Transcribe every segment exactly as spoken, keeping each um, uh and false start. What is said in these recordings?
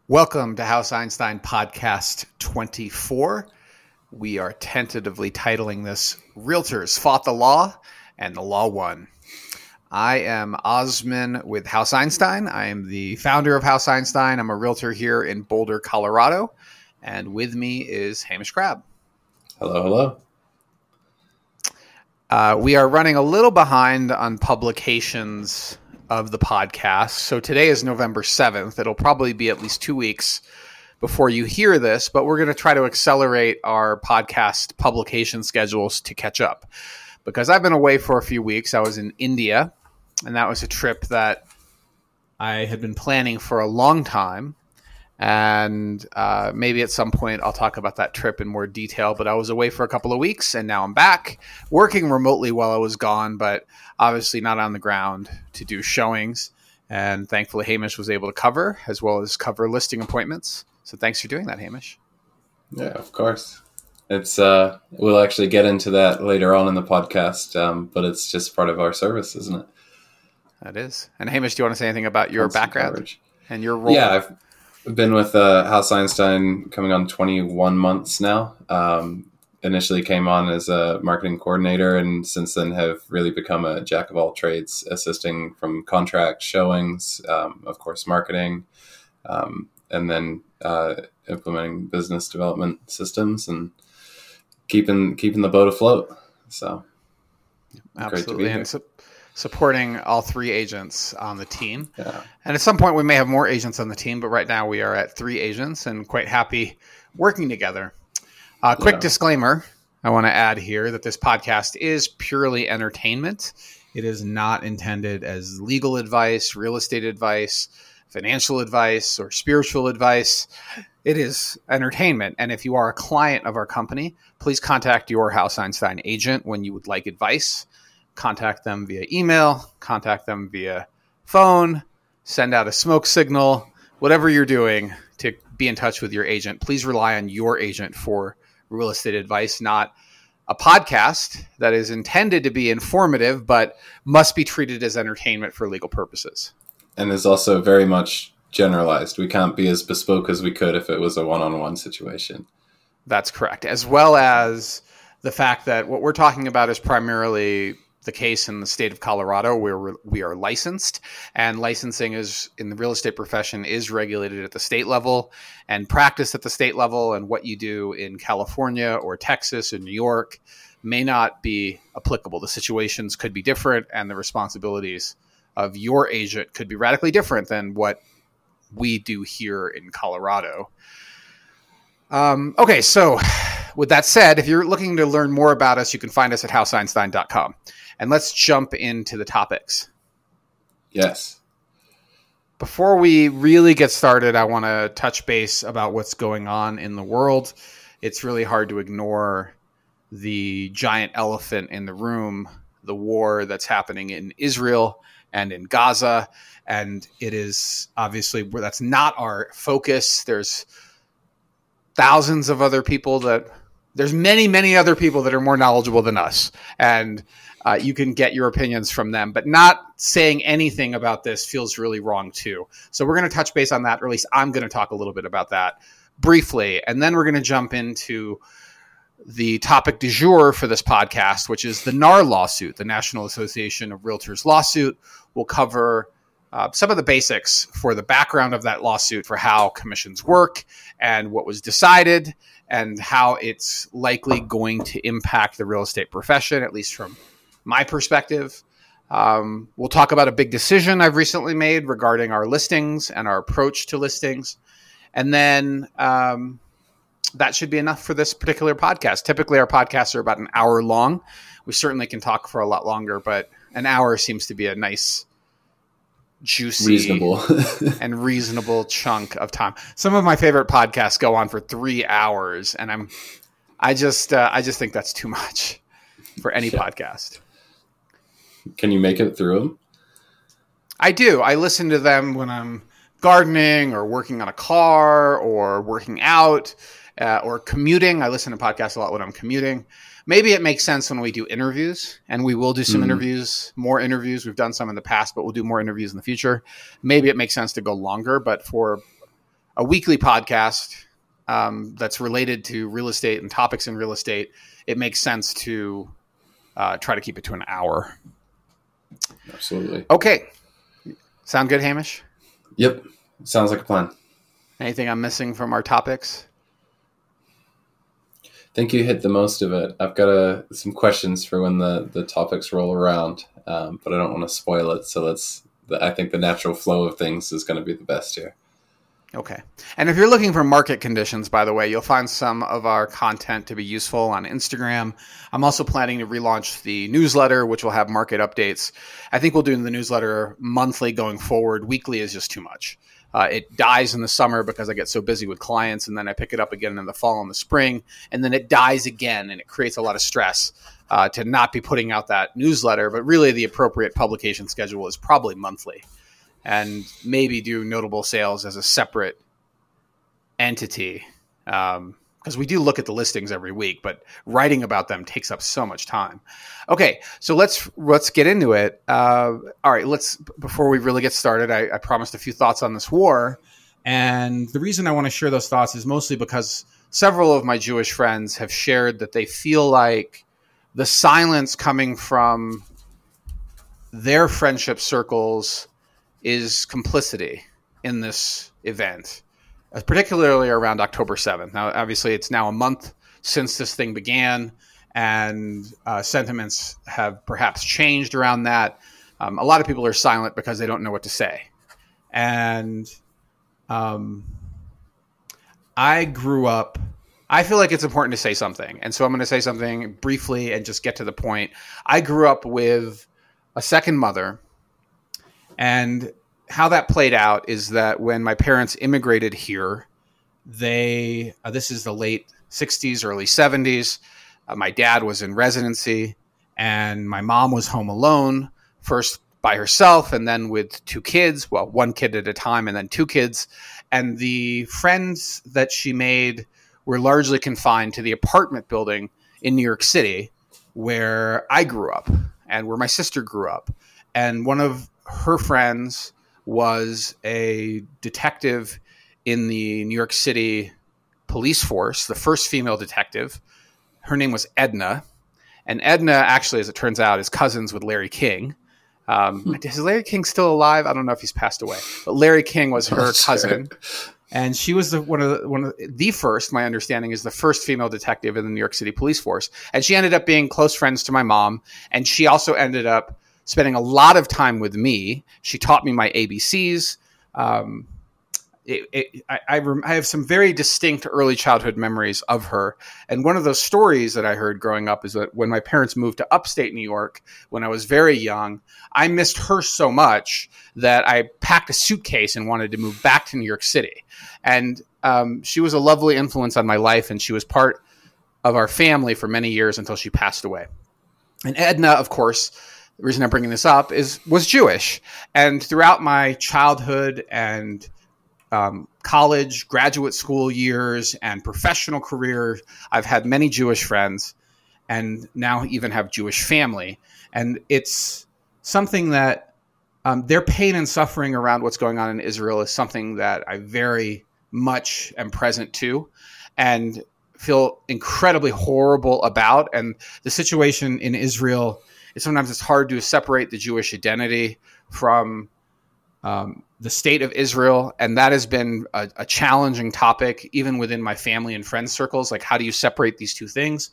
Welcome to House Einstein Podcast twenty-four. We are tentatively titling this Realtors Fought the Law and the Law Won. I am Osman with House Einstein. I am the founder of House Einstein. I'm a realtor here in Boulder, Colorado. And with me is Hamish Crabb. Hello, hello. Uh, we are running a little behind on publications of the podcast. So today is November seventh. It'll probably be at least two weeks before you hear this, but we're going to try to accelerate our podcast publication schedules to catch up. Because I've been away for a few weeks. I was in India, and that was a trip that I had been planning for a long time. And uh, maybe at some point I'll talk about that trip in more detail. But I was away for a couple of weeks, and now I'm back working remotely while I was gone, but obviously not on the ground to do showings. And thankfully, Hamish was able to cover, as well as cover listing appointments. So thanks for doing that, Hamish. Yeah, of course. It's uh, we'll actually get into that later on in the podcast, um, but it's just part of our service, isn't it? That is. And Hamish, do you want to say anything about your Constant background coverage. And your role? Yeah, I've been with uh, House Einstein coming on twenty-one months now. Um, initially came on as a marketing coordinator, and since then have really become a jack of all trades, assisting from contract showings, um, of course, marketing, um, and then uh, implementing business development systems and keeping keeping the boat afloat. So Absolutely. great to be here. And su- supporting all three agents on the team. Yeah. And at some point we may have more agents on the team, but right now we are at three agents and quite happy working together. Uh, quick Yeah. disclaimer I want to add here that this podcast is purely entertainment. It is not intended as legal advice, real estate advice, financial advice, or spiritual advice. It is entertainment. And if you are a client of our company, please contact your House Einstein agent when you would like advice. Contact them via email, contact them via phone, send out a smoke signal, whatever you're doing to be in touch with your agent. Please rely on your agent for real estate advice, not a podcast that is intended to be informative, but must be treated as entertainment for legal purposes. And is also very much generalized. We can't be as bespoke as we could if it was a one-on-one situation. That's correct. As well as the fact that what we're talking about is primarily the case in the state of Colorado where we're, we are licensed, and licensing is in the real estate profession is regulated at the state level and practiced at the state level. And what you do in California or Texas or New York may not be applicable. The situations could be different, and the responsibilities of your agent could be radically different than what we do here in Colorado. Um, okay, so with that said, if you're looking to learn more about us, you can find us at house einstein dot com. And let's jump into the topics. Yes. Before we really get started, I want to touch base about what's going on in the world. It's really hard to ignore the giant elephant in the room, the war that's happening in Israel and in Gaza. And it is obviously where that's not our focus. There's thousands of other people that there's many, many other people that are more knowledgeable than us. And uh, you can get your opinions from them, but not saying anything about this feels really wrong too. So we're going to touch base on that, or at least I'm going to talk a little bit about that briefly. And then we're going to jump into the topic du jour for this podcast, which is the N A R lawsuit, the National Association of Realtors lawsuit. We'll cover uh, some of the basics for the background of that lawsuit, for how commissions work and what was decided and how it's likely going to impact the real estate profession, at least from my perspective. Um, we'll talk about a big decision I've recently made regarding our listings and our approach to listings. And then um, that should be enough for this particular podcast. Typically, our podcasts are about an hour long. We certainly can talk for a lot longer, but an hour seems to be a nice, juicy, reasonable and reasonable chunk of time. Some of my favorite podcasts go on for three hours, and I'm, I just, uh, I just think that's too much for any Yeah. podcast. Can you make it through them? I do. I listen to them when I'm gardening or working on a car or working out uh, or commuting. I listen to podcasts a lot when I'm commuting. Maybe it makes sense when we do interviews, and we will do some mm. interviews, more interviews. We've done some in the past, but we'll do more interviews in the future. Maybe it makes sense to go longer, but for a weekly podcast um, that's related to real estate and topics in real estate, it makes sense to uh, try to keep it to an hour. Absolutely. Okay. Sound good, Hamish? Yep. Sounds like a plan. Anything I'm missing from our topics? I think you hit the most of it. I've got a, some questions for when the, the topics roll around, um, but I don't want to spoil it. So let's, I think the natural flow of things is going to be the best here. Okay. And if you're looking for market conditions, by the way, you'll find some of our content to be useful on Instagram. I'm also planning to relaunch the newsletter, which will have market updates. I think we'll do the newsletter monthly going forward. Weekly is just too much. Uh, it dies in the summer because I get so busy with clients, and then I pick it up again in the fall and the spring, and then it dies again, and it creates a lot of stress uh, to not be putting out that newsletter. But really, the appropriate publication schedule is probably monthly, and maybe do notable sales as a separate entity. Um, because we do look at the listings every week, but writing about them takes up so much time. Okay, so let's let's get into it. Uh, all right, let's before we really get started, I, I promised a few thoughts on this war, and the reason I want to share those thoughts is mostly because several of my Jewish friends have shared that they feel like the silence coming from their friendship circles is complicity in this event, particularly around October seventh. Now, obviously, it's now a month since this thing began, and uh, sentiments have perhaps changed around that. Um, a lot of people are silent because they don't know what to say. And um, I grew up, I feel like it's important to say something. And so I'm going to say something briefly and just get to the point. I grew up with a second mother, and how that played out is that when my parents immigrated here, they, uh, this is the late sixties, early seventies. Uh, my dad was in residency, and my mom was home alone, first by herself and then with two kids. Well, one kid at a time and then two kids. And the friends that she made were largely confined to the apartment building in New York City where I grew up and where my sister grew up. And one of her friends was a detective in the New York City police force, the first female detective. Her name was Edna. And Edna, actually, as it turns out, is cousins with Larry King. Um, is Larry King still alive? I don't know if he's passed away. But Larry King was her cousin. Sure. And she was the one of the, one of the first, my understanding, is the first female detective in the New York City police force. And she ended up being close friends to my mom. And she also ended up spending a lot of time with me. She taught me my A B Cs. Um, it, it, I, I, rem- I have some very distinct early childhood memories of her. And one of those stories that I heard growing up is that when my parents moved to upstate New York, when I was very young, I missed her so much that I packed a suitcase and wanted to move back to New York City. And um, she was a lovely influence on my life, and she was part of our family for many years until she passed away. And Edna, of course, the reason I'm bringing this up is was Jewish. And throughout my childhood and um, college, graduate school years, and professional career, I've had many Jewish friends and now even have Jewish family. And it's something that um, their pain and suffering around what's going on in Israel is something that I very much am present to and feel incredibly horrible about. And the situation in Israel, sometimes it's hard to separate the Jewish identity from um, the state of Israel. And that has been a, a challenging topic, even within my family and friend circles. Like, how do you separate these two things?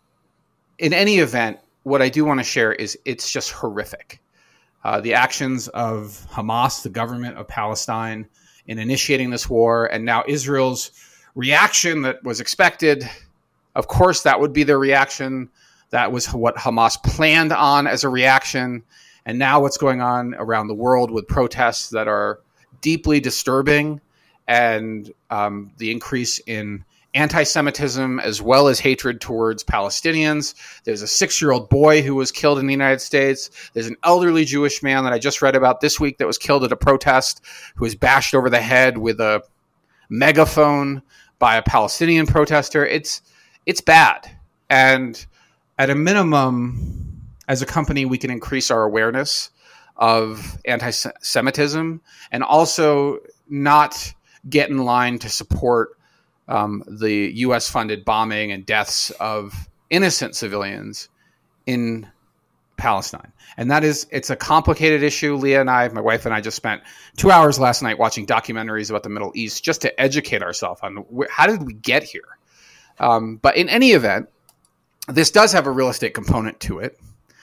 In any event, what I do want to share is it's just horrific. Uh, the actions of Hamas, the government of Palestine, in initiating this war, and now Israel's reaction that was expected. Of course, that would be their reaction. That was what Hamas planned on as a reaction. And now what's going on around the world with protests that are deeply disturbing, and um, the increase in anti-Semitism as well as hatred towards Palestinians. There's a six-year-old boy who was killed in the United States. There's an elderly Jewish man that I just read about this week that was killed at a protest, who was bashed over the head with a megaphone by a Palestinian protester. It's it's bad. And at a minimum, as a company, we can increase our awareness of anti-Semitism and also not get in line to support um, the U S-funded bombing and deaths of innocent civilians in Palestine. And that is, it's a complicated issue. Leah and I, my wife and I, just spent two hours last night watching documentaries about the Middle East just to educate ourselves on wh- how did we get here. Um, but in any event, this does have a real estate component to it.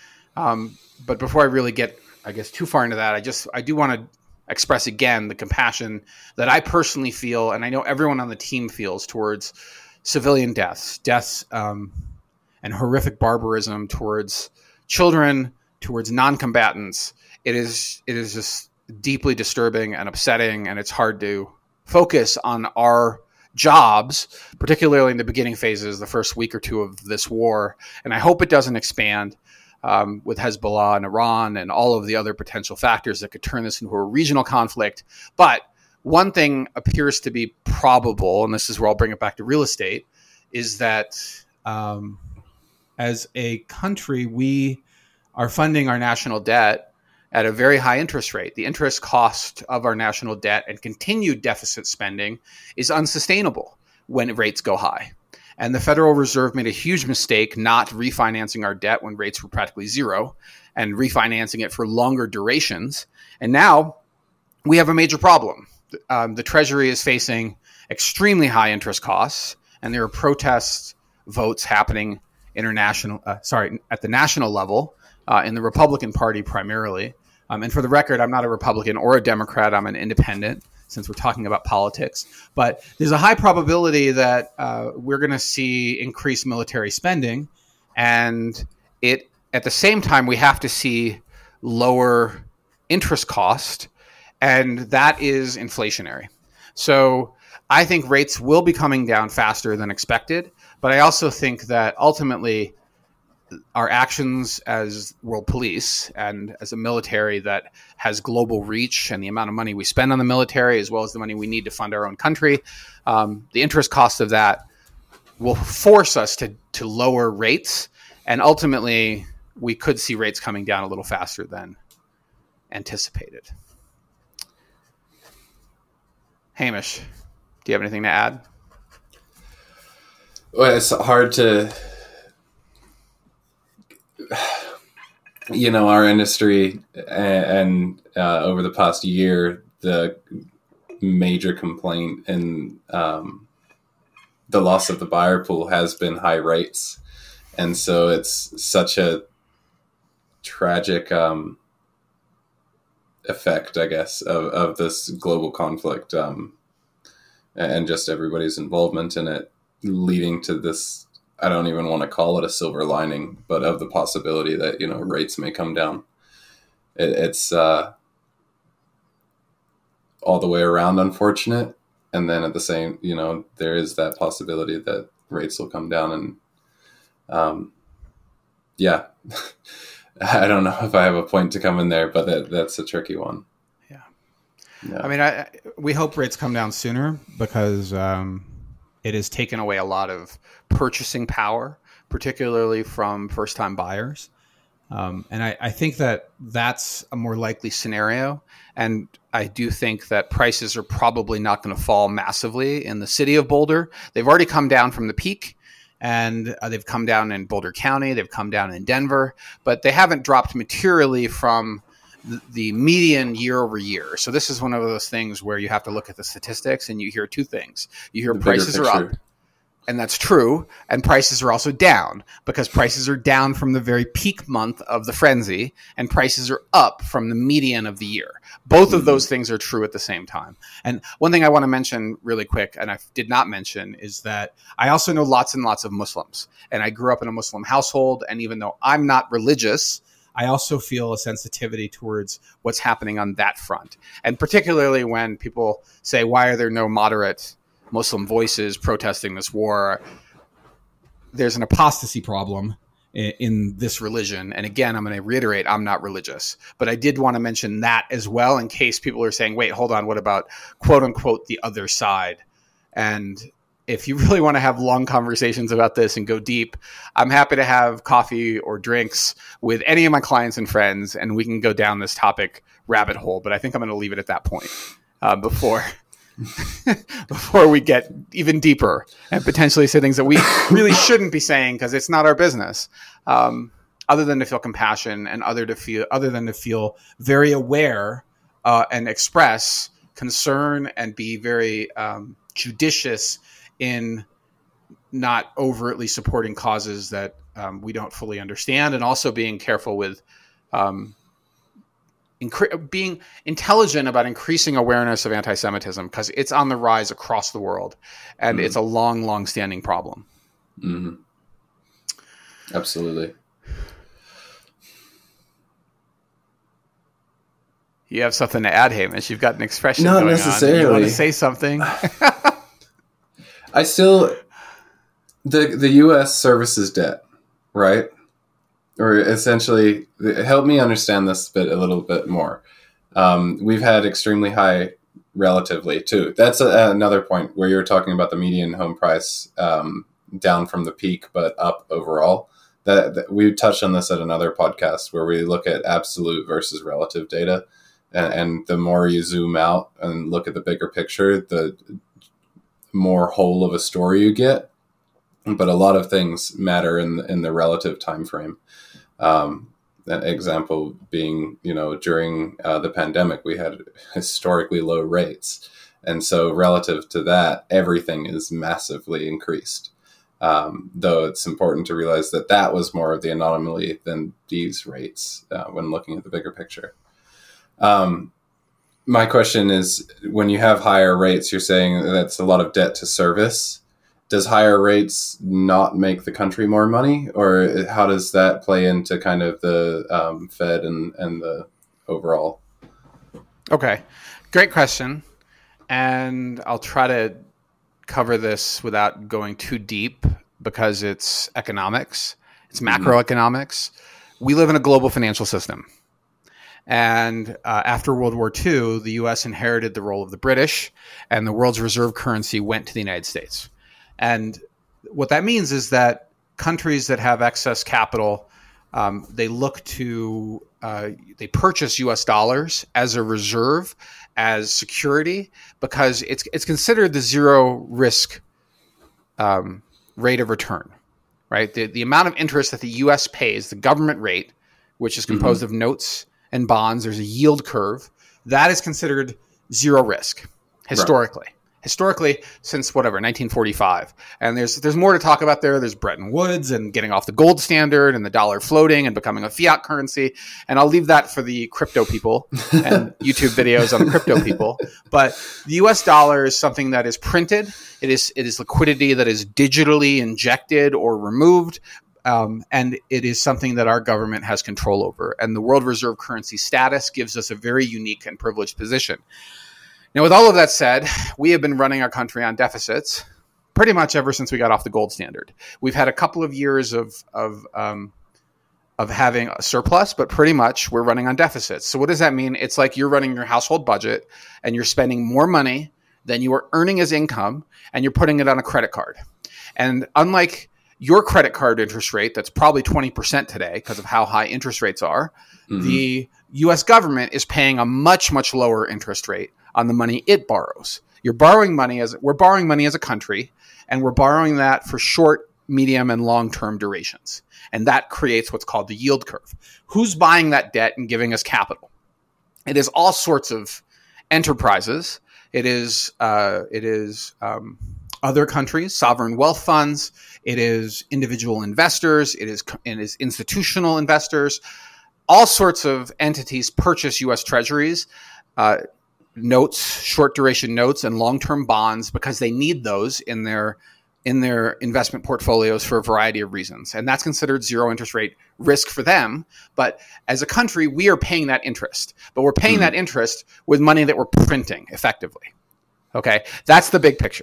Um, but before I really get, I guess, too far into that, I just, I do want to express again the compassion that I personally feel, and I know everyone on the team feels, towards civilian deaths, deaths um, and horrific barbarism towards children, towards non-combatants. It is, it is just deeply disturbing and upsetting, and it's hard to focus on our jobs, particularly in the beginning phases, the first week or two of this war. And I hope it doesn't expand um, with Hezbollah and Iran and all of the other potential factors that could turn this into a regional conflict. But one thing appears to be probable, and this is where I'll bring it back to real estate, is that um, as a country, we are funding our national debt at a very high interest rate. The interest cost of our national debt and continued deficit spending is unsustainable when rates go high. And the Federal Reserve made a huge mistake not refinancing our debt when rates were practically zero and refinancing it for longer durations. And now we have a major problem. Um, the Treasury is facing extremely high interest costs, and there are protest votes happening international, uh, sorry, at the national level uh, in the Republican Party primarily. Um, and for the record, I'm not a Republican or a Democrat. I'm an independent, since we're talking about politics. But there's a high probability that uh, we're going to see increased military spending. And it at the same time, we have to see lower interest cost. And that is inflationary. So I think rates will be coming down faster than expected. But I also think that ultimately our actions as world police and as a military that has global reach, and the amount of money we spend on the military, as well as the money we need to fund our own country, um, the interest cost of that will force us to, to lower rates. And ultimately, we could see rates coming down a little faster than anticipated. Hamish, do you have anything to add? Well, it's hard to... You know, our industry and uh, over the past year, the major complaint and um, the loss of the buyer pool has been high rates. And so it's such a tragic um, effect, I guess, of, of this global conflict um, and just everybody's involvement in it, leading to this, I don't even want to call it a silver lining, but of the possibility that, you know, rates may come down. It, it's uh, all the way around unfortunate. And then at the same, you know, there is that possibility that rates will come down. And um, yeah, I don't know if I have a point to come in there, but that, that's a tricky one. Yeah. yeah. I mean, I, we hope rates come down sooner because um, it has taken away a lot of purchasing power, particularly from first-time buyers. Um, and I, I think that that's a more likely scenario. And I do think that prices are probably not going to fall massively in the city of Boulder. They've already come down from the peak, and uh, they've come down in Boulder County. They've come down in Denver, but they haven't dropped materially from the, the median year over year. So this is one of those things where you have to look at the statistics and you hear two things. You hear The prices bigger are up. picture. And that's true. And prices are also down because prices are down from the very peak month of the frenzy, and prices are up from the median of the year. Both mm-hmm. of those things are true at the same time. And one thing I want to mention really quick, and I did not mention, is that I also know lots and lots of Muslims. And I grew up in a Muslim household. And even though I'm not religious, I also feel a sensitivity towards what's happening on that front. And particularly when people say, why are there no moderate Muslim voices protesting this war? There's an apostasy problem in, in this religion. And again, I'm going to reiterate, I'm not religious, but I did want to mention that as well, in case people are saying, wait, hold on, what about quote unquote the other side? And if you really want to have long conversations about this and go deep, I'm happy to have coffee or drinks with any of my clients and friends, and we can go down this topic rabbit hole. But I think I'm going to leave it at that point uh, before before we get even deeper and potentially say things that we really shouldn't be saying because it's not our business. Um, other than to feel compassion and other to feel, other than to feel very aware uh, and express concern and be very um, judicious in not overtly supporting causes that um, we don't fully understand, and also being careful with um, incre- being intelligent about increasing awareness of anti-Semitism, because it's on the rise across the world, and mm-hmm. it's a long, long-standing problem. Mm-hmm. Absolutely. You have something to add, Hamish. You've got an expression Not going necessarily. on. You want to say something? I still... The the U S services debt, right? Or essentially, help me understand this bit a little bit more. Um, we've had extremely high, relatively, too. That's a, another point where you're talking about the median home price um, down from the peak, but up overall. That, that we touched on this at another podcast where we look at absolute versus relative data. And, and the more you zoom out and look at the bigger picture, the more whole of a story you get. But a lot of things matter in the, in the relative time frame. Um, an example being, you know, during uh, the pandemic, we had historically low rates. And so relative to that, everything is massively increased. Um, though it's important to realize that that was more of the anomaly than these rates uh, when looking at the bigger picture. Um, my question is, when you have higher rates, you're saying that's a lot of debt to service. Does higher rates not make the country more money, or how does that play into kind of the um, Fed and, and the overall? Okay, great question. And I'll try to cover this without going too deep because it's economics, it's macroeconomics. Mm-hmm. We live in a global financial system. And uh, after World War Two, the U S inherited the role of the British, and the world's reserve currency went to the United States. And what that means is that countries that have excess capital, um, they look to, uh, they purchase U S dollars as a reserve, as security, because it's it's considered the zero risk um, rate of return, right? The, the amount of interest that the U S pays, the government rate, which is composed mm-hmm. of notes and bonds, there's a yield curve, that is considered zero risk historically. Right. Historically, since whatever, nineteen forty-five. And there's there's more to talk about there. There's Bretton Woods and getting off the gold standard and the dollar floating and becoming a fiat currency. And I'll leave that for the crypto people and YouTube videos on the crypto people. But the U S dollar is something that is printed. It is it is liquidity that is digitally injected or removed. Um, and it is something that our government has control over. And the world reserve currency status gives us a very unique and privileged position. Now, with all of that said, we have been running our country on deficits pretty much ever since we got off the gold standard. We've had a couple of years of of um, of having a surplus, but pretty much we're running on deficits. So what does that mean? It's like you're running your household budget and you're spending more money than you are earning as income, and you're putting it on a credit card. And unlike your credit card interest rate, that's probably twenty percent today because of how high interest rates are, mm-hmm. the U S government is paying a much, much lower interest rate on the money it borrows. You're borrowing money as we're borrowing money as a country, and we're borrowing that for short, medium, and long-term durations. And that creates what's called the yield curve. Who's buying that debt and giving us capital? It is all sorts of enterprises. It is uh, it is um, other countries, sovereign wealth funds. It is individual investors. It is it is institutional investors. All sorts of entities purchase U S treasuries. Uh, notes, short duration notes, and long-term bonds because they need those in their in their investment portfolios for a variety of reasons. And that's considered zero interest rate risk for them. But as a country, we are paying that interest. But we're paying mm-hmm. that interest with money that we're printing effectively. Okay? That's the big picture.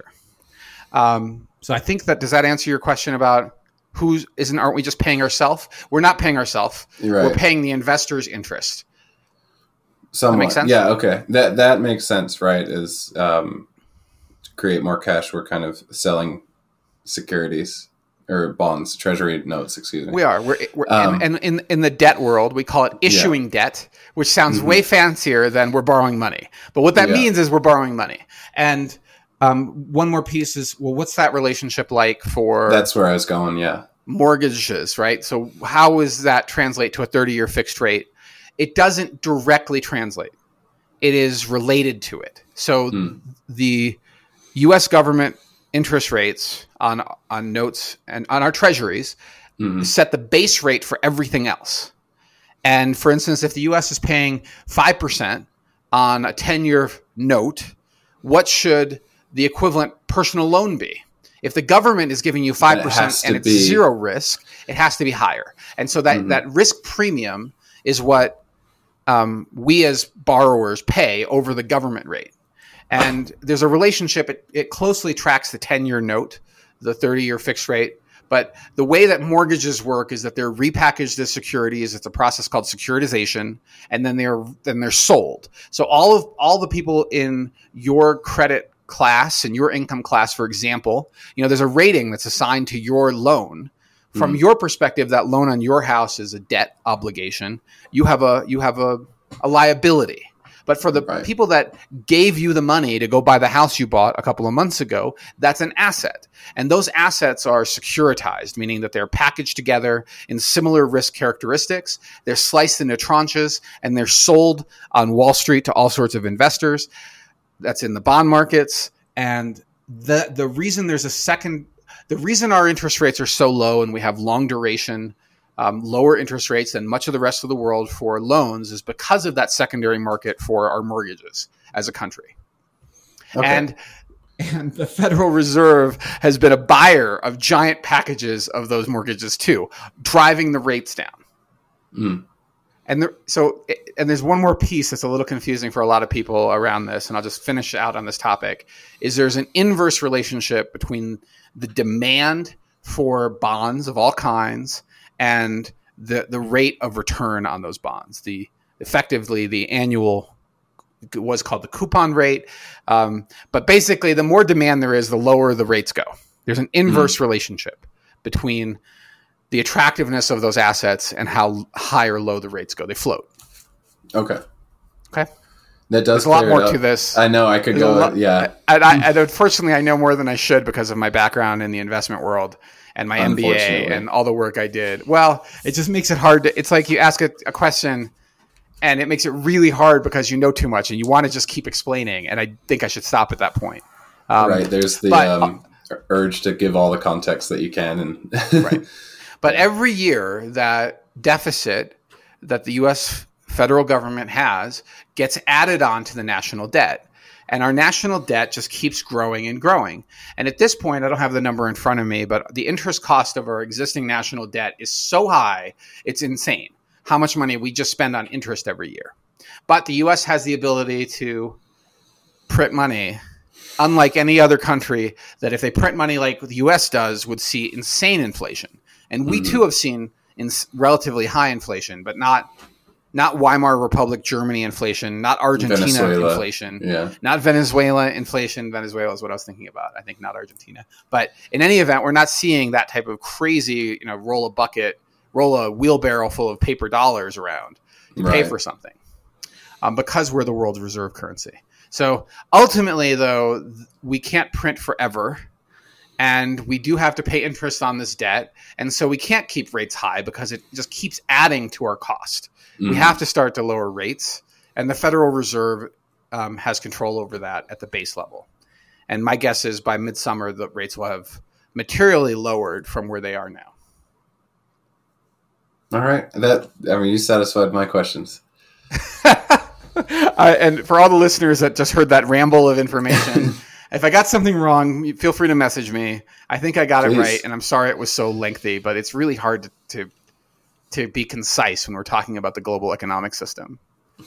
Um, so I think that, does that answer your question about who's, isn't, aren't we just paying ourselves? We're not paying ourselves. Right. We're paying the investor's interest. Somewhat. That makes sense? Yeah, okay. That that makes sense, right? Is um, to create more cash, we're kind of selling securities or bonds, treasury notes, excuse me. We are. We're, we're Um, and, and in in the debt world, we call it issuing Yeah. debt, which sounds Mhm. way fancier than we're borrowing money. But what that Yeah. means is we're borrowing money. And um, one more piece is, well, what's that relationship like for That's where I was going. Yeah. mortgages, right? So how does that translate to a thirty-year fixed rate? It doesn't directly translate. It is related to it. So Mm. the U S government interest rates on on notes and on our treasuries Mhm. set the base rate for everything else. And for instance, if the U S is paying five percent on a ten-year note, what should the equivalent personal loan be? If the government is giving you five percent has to and it's be- zero risk, it has to be higher. And so that, Mhm. that risk premium is what um, we as borrowers pay over the government rate. And there's a relationship. It, it closely tracks the ten-year note, the thirty-year fixed rate. But the way that mortgages work is that they're repackaged as securities. It's a process called securitization, and then they're then they're sold. So all of all the people in your credit class and your income class, for example, you know, there's a rating that's assigned to your loan. From Mhm. your perspective, that loan on your house is a debt obligation. You have a you have a, a liability. But for the Right. people that gave you the money to go buy the house you bought a couple of months ago, that's an asset. And those assets are securitized, meaning that they're packaged together in similar risk characteristics. They're sliced into tranches and they're sold on Wall Street to all sorts of investors. That's in the bond markets. And the the reason there's a second, the reason our interest rates are so low and we have long duration, Um, lower interest rates than much of the rest of the world for loans is because of that secondary market for our mortgages as a country. Okay. And and the Federal Reserve has been a buyer of giant packages of those mortgages too, driving the rates down. Mm. And there, so, and there's one more piece that's a little confusing for a lot of people around this, and I'll just finish out on this topic, is there's an inverse relationship between the demand for bonds of all kinds and the the rate of return on those bonds. The effectively the annual was called the coupon rate, um, but basically the more demand there is, the lower the rates go. There's an inverse mm-hmm. relationship between the attractiveness of those assets and how high or low the rates go. They float. Okay. Okay. That does. There's a lot more up. to this. I know. I could There's go. Lot, yeah. And, I, and unfortunately, I know more than I should because of my background in the investment world and my M B A and all the work I did. Well, it just makes it hard to, it's like you ask a, a question and it makes it really hard because you know too much and you want to just keep explaining. And I think I should stop at that point. Um, right. There's the but, um, urge to give all the context that you can. And right. But every year that deficit that the U S federal government has gets added on to the national debt. And our national debt just keeps growing and growing. And at this point, I don't have the number in front of me, but the interest cost of our existing national debt is so high, it's insane how much money we just spend on interest every year. But the U S has the ability to print money, unlike any other country that if they print money like the U S does, would see insane inflation. And we mm-hmm. too have seen in relatively high inflation, but not Not Weimar Republic, Germany inflation, not Argentina Venezuela. inflation, yeah. not Venezuela inflation. Venezuela is what I was thinking about. I think not Argentina. But in any event, we're not seeing that type of crazy, you know, roll a bucket, roll a wheelbarrow full of paper dollars around to right. pay for something um, because we're the world's reserve currency. So ultimately, though, we can't print forever. And we do have to pay interest on this debt. And so we can't keep rates high because it just keeps adding to our cost. Mm-hmm. We have to start to lower rates. And the Federal Reserve um, has control over that at the base level. And my guess is by midsummer, the rates will have materially lowered from where they are now. All right. That I mean, you satisfied my questions. uh, and for all the listeners that just heard that ramble of information, if I got something wrong, feel free to message me. I think I got Please. it right, and I'm sorry it was so lengthy, but it's really hard to, to to be concise when we're talking about the global economic system.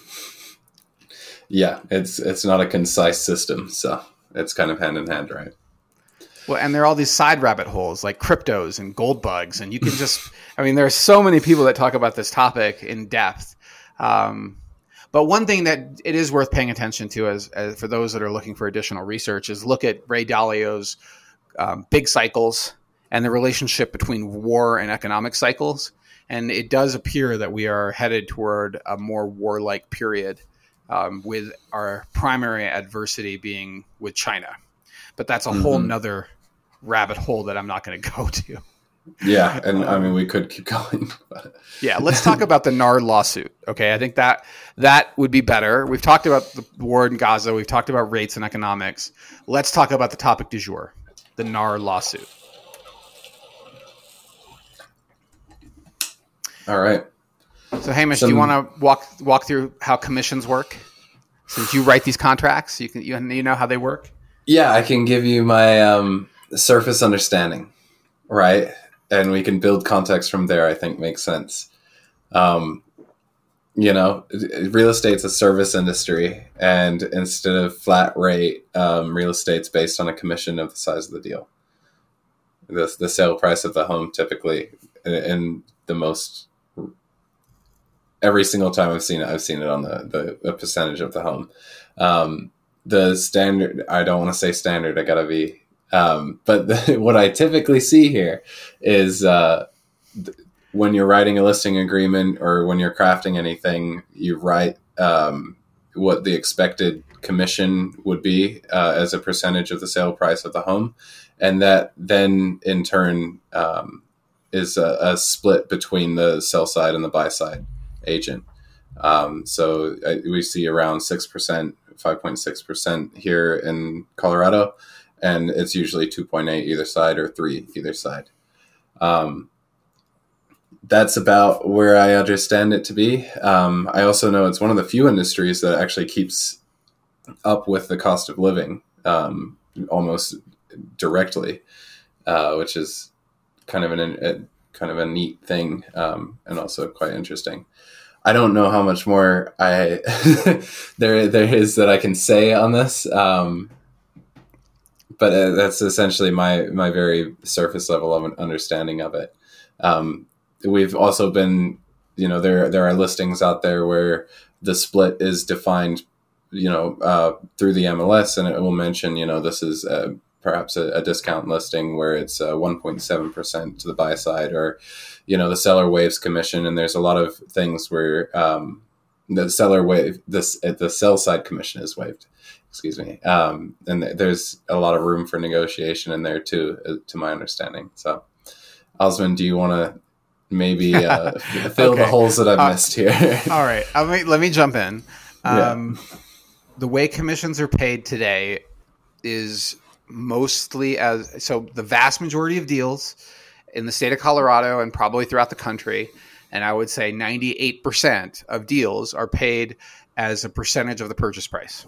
Yeah, it's it's not a concise system, so it's kind of hand in hand, right? Well, and there are all these side rabbit holes like cryptos and gold bugs, and you can just, I mean, there are so many people that talk about this topic in depth. Um, But one thing that it is worth paying attention to as, as for those that are looking for additional research is look at Ray Dalio's um, big cycles and the relationship between war and economic cycles. And it does appear that we are headed toward a more warlike period, um, with our primary adversity being with China. But that's a mm-hmm. whole nother rabbit hole that I'm not going to go to. Yeah, and um, I mean, we could keep going. But. Yeah, let's talk about the N A R lawsuit. Okay, I think that that would be better. We've talked about the war in Gaza. We've talked about rates and economics. Let's talk about the topic du jour, the N A R lawsuit. All right. So, Hamish, Some... do you want to walk walk through how commissions work? Since you write these contracts, you can you, you know how they work? Yeah, I can give you my um, surface understanding, right? And we can build context from there, I think makes sense. Um, you know, real estate's a service industry, and instead of flat rate, um, real estate's based on a commission of the size of the deal. The, the sale price of the home typically, in the most, every single time I've seen it, I've seen it on the, the, the percentage of the home. Um, the standard, I don't want to say standard, I gotta be, Um, but the, what I typically see here is uh, th- when you're writing a listing agreement or when you're crafting anything, you write um, what the expected commission would be uh, as a percentage of the sale price of the home. And that then in turn um, is a, a split between the sell side and the buy side agent. Um, so I, we see around six percent, five point six percent here in Colorado. And it's usually two point eight either side or three either side. Um, that's about where I understand it to be. Um, I also know it's one of the few industries that actually keeps up with the cost of living um, almost directly, uh, which is kind of an a, kind of a neat thing um, and also quite interesting. I don't know how much more I there there is that I can say on this. Um, But uh, that's essentially my my very surface level of an understanding of it. Um, we've also been, you know, there there are listings out there where the split is defined, you know, uh, through the M L S, and it will mention, you know, this is uh, perhaps a, a discount listing where it's uh, one point seven percent to the buy side, or, you know, the seller waives commission, and there's a lot of things where um, the seller waive this the sell side commission is waived. Excuse me. Um, and th- there's a lot of room for negotiation in there too, uh, to my understanding. So, Osman, do you want to maybe uh, fill okay. the holes that I've uh, missed here? All right. Let me, let me jump in. Um, yeah. The way commissions are paid today is mostly as, so the vast majority of deals in the state of Colorado and probably throughout the country, and I would say ninety-eight percent of deals are paid as a percentage of the purchase price.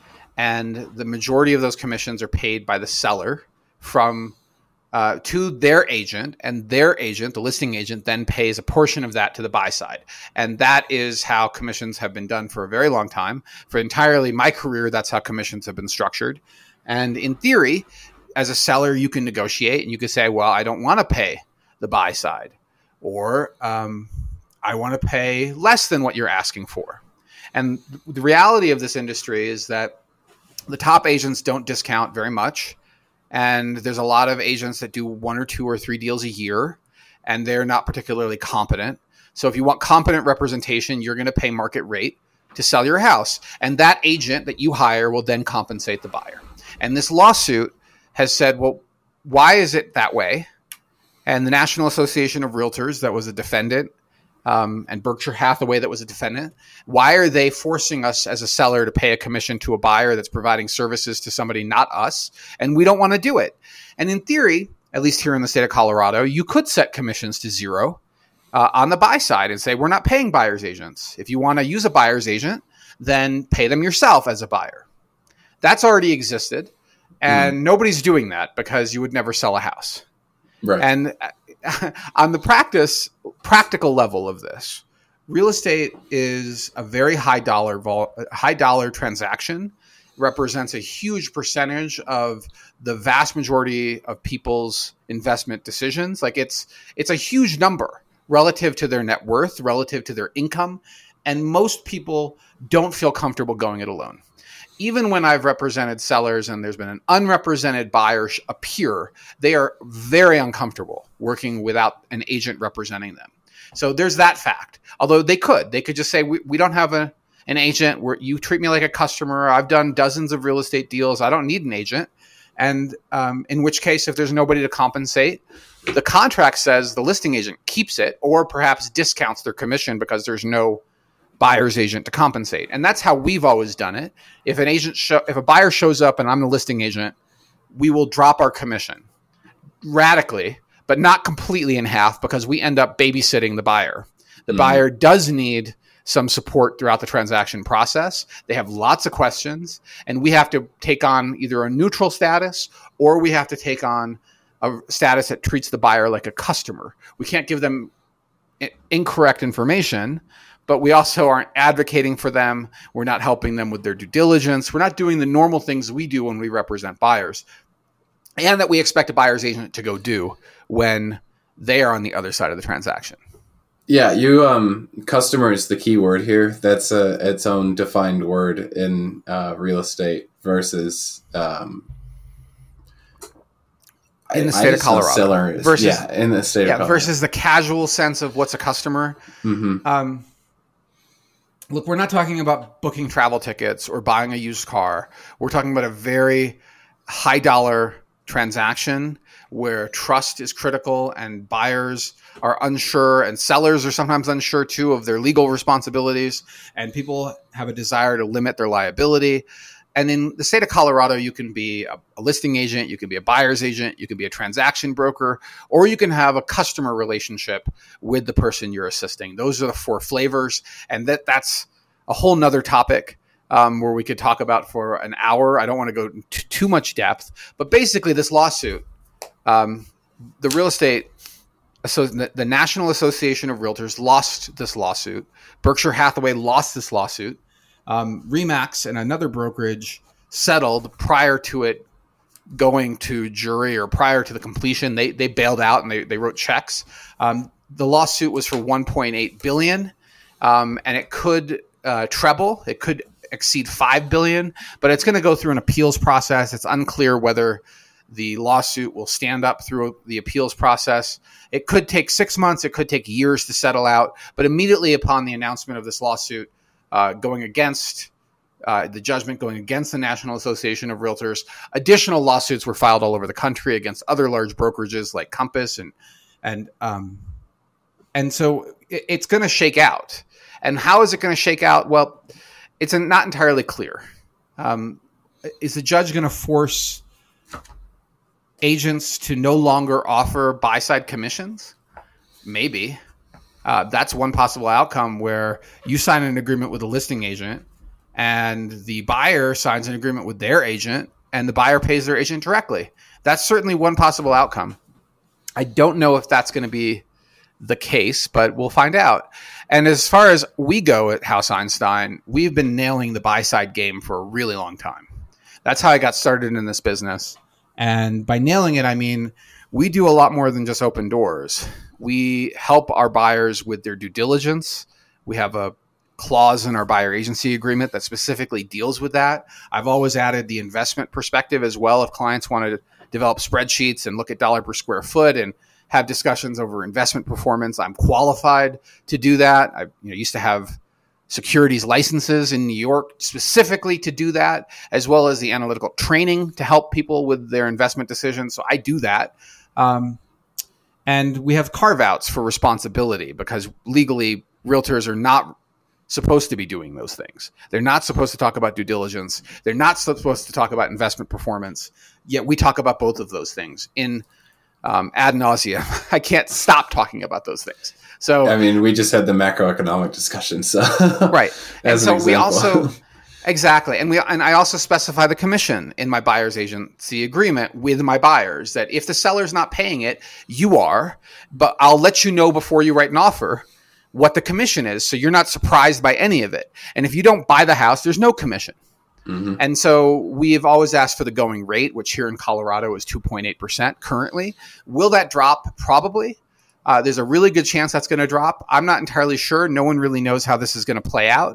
And the majority of those commissions are paid by the seller from uh, to their agent, and their agent, the listing agent, then pays a portion of that to the buy side. And that is how commissions have been done for a very long time. For entirely my career, that's how commissions have been structured. And in theory, as a seller, you can negotiate and you can say, well, I don't want to pay the buy side, or um, I want to pay less than what you're asking for. And the reality of this industry is that the top agents don't discount very much. And there's a lot of agents that do one or two or three deals a year, and they're not particularly competent. So if you want competent representation, you're going to pay market rate to sell your house. And that agent that you hire will then compensate the buyer. And this lawsuit has said, well, why is it that way? And the National Association of Realtors, that was a defendant, Um, and Berkshire Hathaway, that was a defendant. Why are they forcing us as a seller to pay a commission to a buyer that's providing services to somebody, not us? And we don't want to do it. And in theory, at least here in the state of Colorado, you could set commissions to zero uh, on the buy side and say, we're not paying buyer's agents. If you want to use a buyer's agent, then pay them yourself as a buyer. That's already existed. And mm. nobody's doing that because you would never sell a house. Right. And on the practice, practical level of this, real estate is a very high dollar, vol- high dollar transaction, represents a huge percentage of the vast majority of people's investment decisions. Like it's, it's a huge number relative to their net worth, relative to their income. And most people don't feel comfortable going it alone. even when I've represented sellers and there's been an unrepresented buyer appear, they are very uncomfortable working without an agent representing them. So there's that fact. Although they could, they could just say, we, we don't have a, an agent. Where you treat me like a customer. I've done dozens of real estate deals. I don't need an agent. And um, in which case, if there's nobody to compensate, the contract says the listing agent keeps it or perhaps discounts their commission because there's no buyer's agent to compensate. And that's how we've always done it. If an agent, show, if a buyer shows up and I'm the listing agent, we will drop our commission radically, but not completely in half because we end up babysitting the buyer. The mm-hmm. buyer does need some support throughout the transaction process. They have lots of questions, and we have to take on either a neutral status or we have to take on a status that treats the buyer like a customer. We can't give them incorrect information, but we also aren't advocating for them. We're not helping them with their due diligence. We're not doing the normal things we do when we represent buyers, and that we expect a buyer's agent to go do when they are on the other side of the transaction. Yeah, you um, customer is the key word here. That's a, its own defined word in uh, real estate versus um, in the state of Colorado. Seller is, versus, yeah, in the state yeah, of Colorado. Versus the casual sense of what's a customer. Mm-hmm. Um, look, we're not talking about booking travel tickets or buying a used car. We're talking about a very high dollar transaction where trust is critical and buyers are unsure and sellers are sometimes unsure too of their legal responsibilities, and people have a desire to limit their liability. And in the state of Colorado, you can be a, a listing agent, you can be a buyer's agent, you can be a transaction broker, or you can have a customer relationship with the person you're assisting. Those are the four flavors, and that that's a whole nother topic um, where we could talk about for an hour. I don't want to go into too much depth, but basically this lawsuit, um, the real estate So the, the National Association of Realtors lost this lawsuit. Berkshire Hathaway lost this lawsuit. Um, Remax and another brokerage settled prior to it going to jury or prior to the completion. They they bailed out and they, they wrote checks. Um, the lawsuit was for one point eight billion dollars, um, and it could uh, treble. It could exceed five billion dollars, but it's going to go through an appeals process. It's unclear whether the lawsuit will stand up through the appeals process. It could take six months. It could take years to settle out. But immediately upon the announcement of this lawsuit uh, going against uh, the judgment, going against the National Association of Realtors, additional lawsuits were filed all over the country against other large brokerages like Compass. And and um, and so it, it's going to shake out. And how is it going to shake out? Well, it's not entirely clear. Um, is the judge going to force agents to no longer offer buy-side commissions? Maybe. Uh, that's one possible outcome where you sign an agreement with a listing agent and the buyer signs an agreement with their agent and the buyer pays their agent directly. That's certainly one possible outcome. I don't know if that's going to be the case, but we'll find out. And as far as we go at House Einstein, we've been nailing the buy-side game for a really long time. That's how I got started in this business. And by nailing it, I mean, we do a lot more than just open doors. We help our buyers with their due diligence. We have a clause in our buyer agency agreement that specifically deals with that. I've always added the investment perspective as well. If clients want to develop spreadsheets and look at dollar per square foot and have discussions over investment performance, I'm qualified to do that. I you know, used to have securities licenses in New York specifically to do that, as well as the analytical training to help people with their investment decisions. So I do that. Um, and we have carve-outs for responsibility because legally realtors are not supposed to be doing those things. They're not supposed to talk about due diligence. They're not supposed to talk about investment performance. Yet we talk about both of those things in um, ad nauseum. I can't stop talking about those things. So I mean, we just had the macroeconomic discussion. So right, and so we also exactly, and we and I also specify the commission in my buyer's agency agreement with my buyers that if the seller's not paying it, you are, but I'll let you know before you write an offer what the commission is, so you're not surprised by any of it. And if you don't buy the house, there's no commission. Mm-hmm. And so we've always asked for the going rate, which here in Colorado is two point eight percent currently. Will that drop? Probably. Uh, there's a really good chance that's going to drop. I'm not entirely sure. No one really knows how this is going to play out.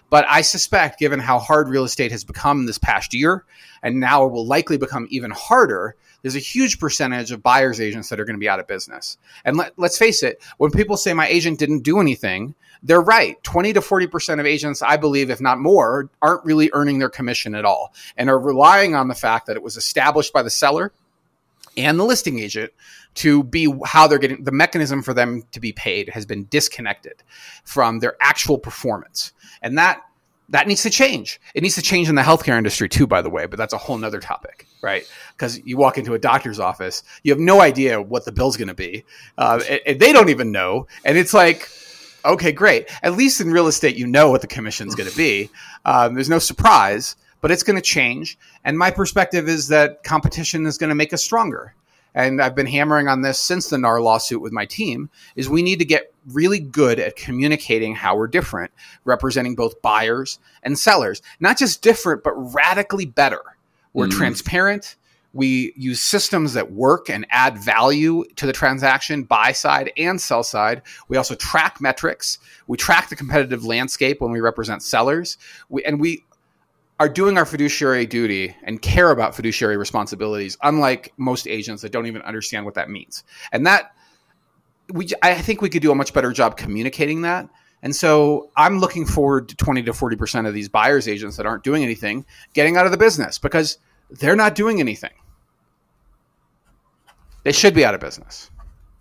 But I suspect, given how hard real estate has become this past year, and now it will likely become even harder, there's a huge percentage of buyer's agents that are going to be out of business. And let, let's face it, when people say my agent didn't do anything, they're right. twenty to forty percent of agents, I believe, if not more, aren't really earning their commission at all and are relying on the fact that it was established by the seller and the listing agent to be how they're getting the mechanism for them to be paid has been disconnected from their actual performance. And that that needs to change. It needs to change in the healthcare industry too, by the way, but that's a whole nother topic, right? Because you walk into a doctor's office, you have no idea what the bill's going to be. Uh, and, and they don't even know. And it's like, okay, great. At least in real estate, you know what the commission's going to be. Um, there's no surprise, but it's going to change. And my perspective is that competition is going to make us stronger. And I've been hammering on this since the N A R lawsuit with my team, is we need to get really good at communicating how we're different, representing both buyers and sellers. Not just different, but radically better. We're mm. transparent. We use systems that work and add value to the transaction, buy side and sell side. We also track metrics. We track the competitive landscape when we represent sellers. We, and we are doing our fiduciary duty and care about fiduciary responsibilities, unlike most agents that don't even understand what that means. And that we, I think we could do a much better job communicating that. And so I'm looking forward to twenty to forty percent of these buyer's agents that aren't doing anything getting out of the business because they're not doing anything. They should be out of business.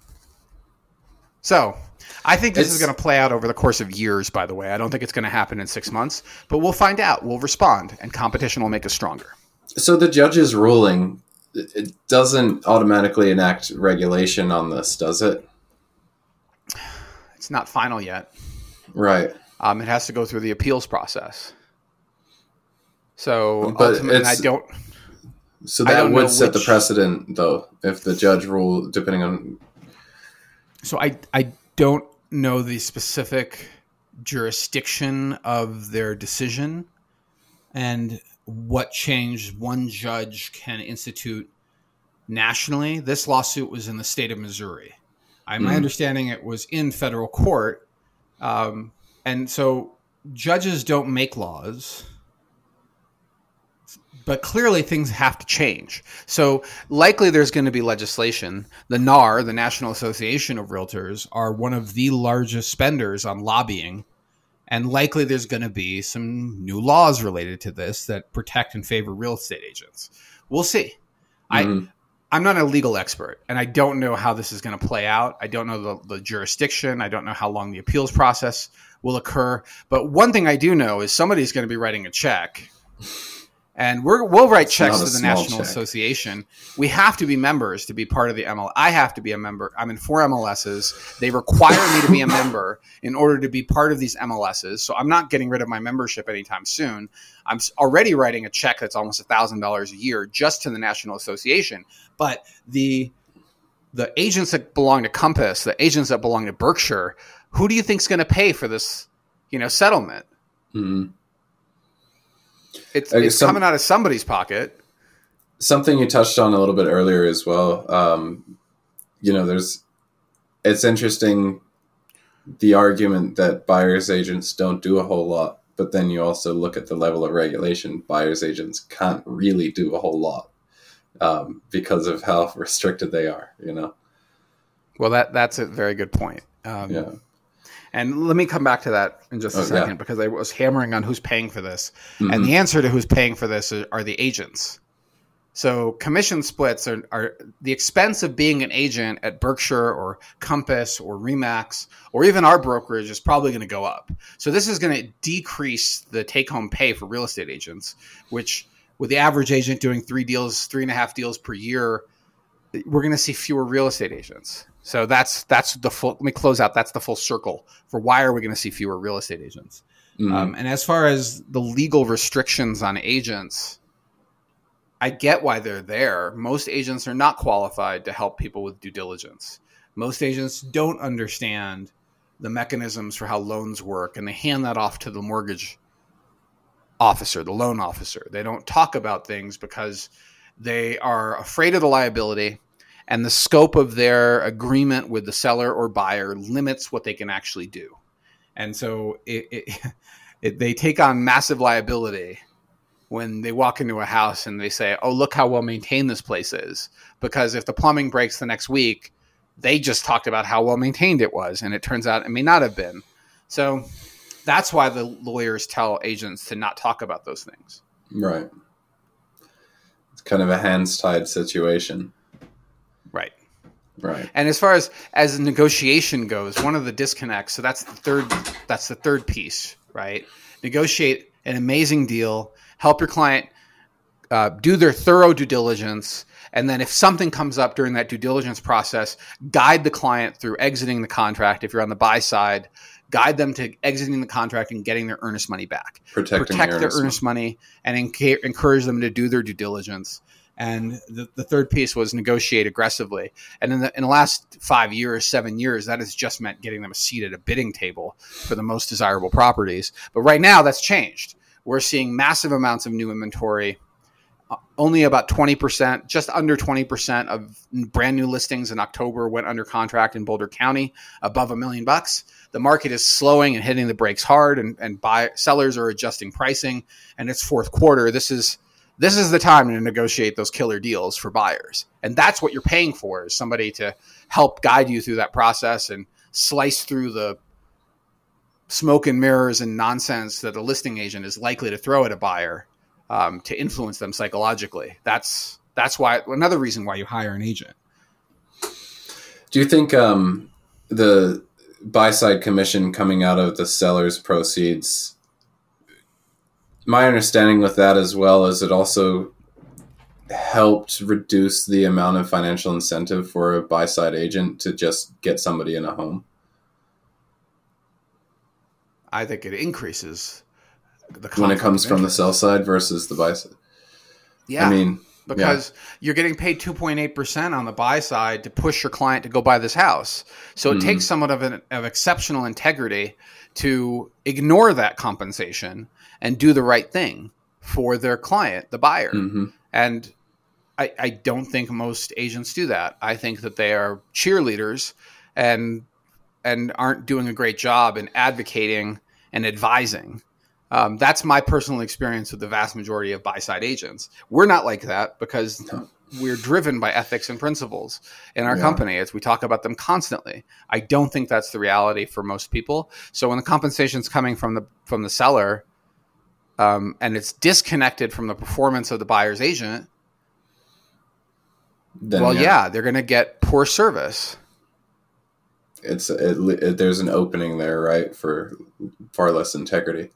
So I think this it's, is going to play out over the course of years, by the way. I don't think it's going to happen in six months, but we'll find out. We'll respond, and competition will make us stronger. So the judge's ruling, it doesn't automatically enact regulation on this, does it? It's not final yet. Right. Um, it has to go through the appeals process. So but ultimately, I don't... So that would set which, the precedent, though, if the judge ruled, depending on... So I I don't know the specific jurisdiction of their decision and what change one judge can institute nationally. This lawsuit was in the state of Missouri. I, my mm. understanding it was in federal court. Um, and so judges don't make laws. But clearly things have to change. So likely there's going to be legislation. The N A R, the National Association of Realtors, are one of the largest spenders on lobbying. And likely there's going to be some new laws related to this that protect and favor real estate agents. We'll see. Mm-hmm. I, I'm not a legal expert, and I don't know how this is going to play out. I don't know the, the jurisdiction. I don't know how long the appeals process will occur. But one thing I do know is somebody's going to be writing a check. And we're, we'll write it's checks to the National check. Association. We have to be members to be part of the M L S. I have to be a member. I'm in four M L Ss. They require me to be a member in order to be part of these M L Ss. So I'm not getting rid of my membership anytime soon. I'm already writing a check that's almost one thousand dollars a year just to the National Association. But the the agents that belong to Compass, the agents that belong to Berkshire, who do you think is going to pay for this, you know, settlement? Mm-hmm. It's, it's some, coming out of somebody's pocket. Something you touched on a little bit earlier as well. Um, you know, there's, it's interesting, the argument that buyer's agents don't do a whole lot, but then you also look at the level of regulation. Buyer's agents can't really do a whole lot um, because of how restricted they are, you know? Well, that that's a very good point. Um, yeah. And let me come back to that in just a oh, second, yeah. because I was hammering on who's paying for this. Mm-hmm. And the answer to who's paying for this are, are the agents. So commission splits are, are the expense of being an agent at Berkshire or Compass or Remax or even our brokerage is probably going to go up. So this is going to decrease the take-home pay for real estate agents, which with the average agent doing three deals, three and a half deals per year, we're going to see fewer real estate agents. So that's that's the full. Let me close out. That's the full circle for why are we going to see fewer real estate agents? Mm-hmm. Um, and as far as the legal restrictions on agents, I get why they're there. Most agents are not qualified to help people with due diligence. Most agents don't understand the mechanisms for how loans work, and they hand that off to the mortgage officer, the loan officer. They don't talk about things because they are afraid of the liability. And the scope of their agreement with the seller or buyer limits what they can actually do. And so it, it, it, they take on massive liability when they walk into a house and they say, oh, look how well maintained this place is. Because if the plumbing breaks the next week, they just talked about how well maintained it was. And it turns out it may not have been. So that's why the lawyers tell agents to not talk about those things. Right. It's kind of a hands tied situation. Right. Right. And as far as, as negotiation goes, one of the disconnects, so that's the third, that's the third piece, right? Negotiate an amazing deal, help your client uh, do their thorough due diligence. And then if something comes up during that due diligence process, guide the client through exiting the contract. If you're on the buy side, guide them to exiting the contract and getting their earnest money back. Protecting Protect their their earnest earnest money, and enca- encourage them to do their due diligence. And the, the third piece was negotiate aggressively. And in the, in the last five years, seven years, that has just meant getting them a seat at a bidding table for the most desirable properties. But right now that's changed. We're seeing massive amounts of new inventory. Uh, only about twenty percent, just under twenty percent of brand new listings in October went under contract in Boulder County above a million bucks. The market is slowing and hitting the brakes hard, and, and buy, sellers are adjusting pricing. And it's fourth quarter. This is This is the time to negotiate those killer deals for buyers. And that's what you're paying for, is somebody to help guide you through that process and slice through the smoke and mirrors and nonsense that a listing agent is likely to throw at a buyer um, to influence them psychologically. That's that's why another reason why you hire an agent. Do you think um, the buy-side commission coming out of the seller's proceeds, my understanding with that as well is it also helped reduce the amount of financial incentive for a buy-side agent to just get somebody in a home? I think it increases the when it comes from the sell side versus the buy side. Yeah. I mean, because yeah. you're getting paid two point eight percent on the buy side to push your client to go buy this house. So it mm-hmm. takes somewhat of an of exceptional integrity to ignore that compensation and do the right thing for their client, the buyer. Mm-hmm. And I, I don't think most agents do that. I think that they are cheerleaders and and aren't doing a great job in advocating and advising. Um, that's my personal experience with the vast majority of buy-side agents. We're not like that because no. we're driven by ethics and principles in our yeah. company as we talk about them constantly. I don't think that's the reality for most people. So when the compensation is coming from the from the seller um, and it's disconnected from the performance of the buyer's agent, then, well, yeah. yeah, they're going to get poor service. It's it, it, there's an opening there, right, for far less integrity.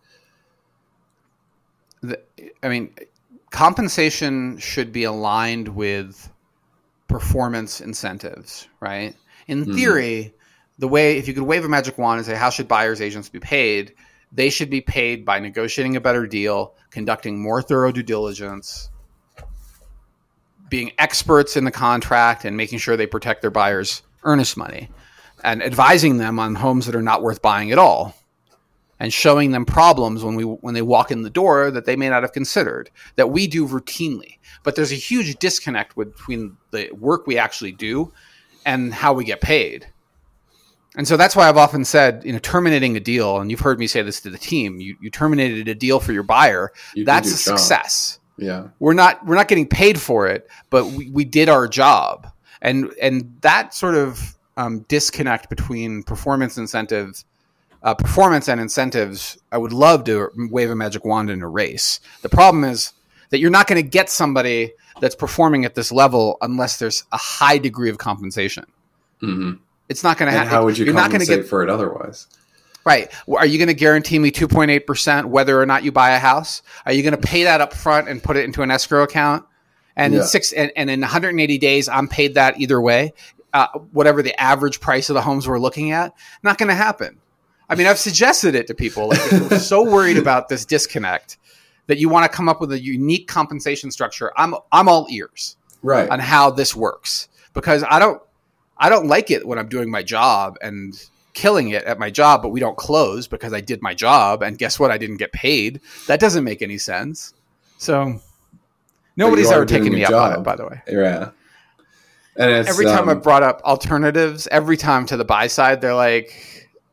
The, I mean, compensation should be aligned with performance incentives, right? In Mm-hmm. theory, the way, if you could wave a magic wand and say, how should buyers agents be paid? They should be paid by negotiating a better deal, conducting more thorough due diligence, being experts in the contract and making sure they protect their buyers' earnest money, and advising them on homes that are not worth buying at all, and showing them problems when we when they walk in the door that they may not have considered, that we do routinely. But there's a huge disconnect with, between the work we actually do and how we get paid. And so that's why I've often said, you know, terminating a deal, and you've heard me say this to the team, you, you terminated a deal for your buyer, You that's did a your job. success. Yeah. We're not we're not getting paid for it, but we, we did our job. And and that sort of um, disconnect between performance incentives, uh, performance and incentives, I would love to wave a magic wand and erase. The problem is that you're not going to get somebody that's performing at this level unless there's a high degree of compensation. Mm-hmm. It's not going to And happen. how would you You're compensate not going to get for it otherwise? Right. Are you going to guarantee me two point eight percent whether or not you buy a house? Are you going to pay that up front and put it into an escrow account? And Yeah. in six and, and in one hundred eighty days, I'm paid that either way, uh, whatever the average price of the homes we're looking at. Not going to happen. I mean, I've suggested it to people. Like, if you're so worried about this disconnect that you want to come up with a unique compensation structure, I'm I'm all ears Right. on how this works, because I don't I don't like it when I'm doing my job and killing it at my job, but we don't close because I did my job, and guess what? I didn't get paid. That doesn't make any sense. So nobody's you are ever doing taken me your up on job. it, by the way. Yeah. And it's, Every time um, I've brought up alternatives, every time to the buy side, they're like,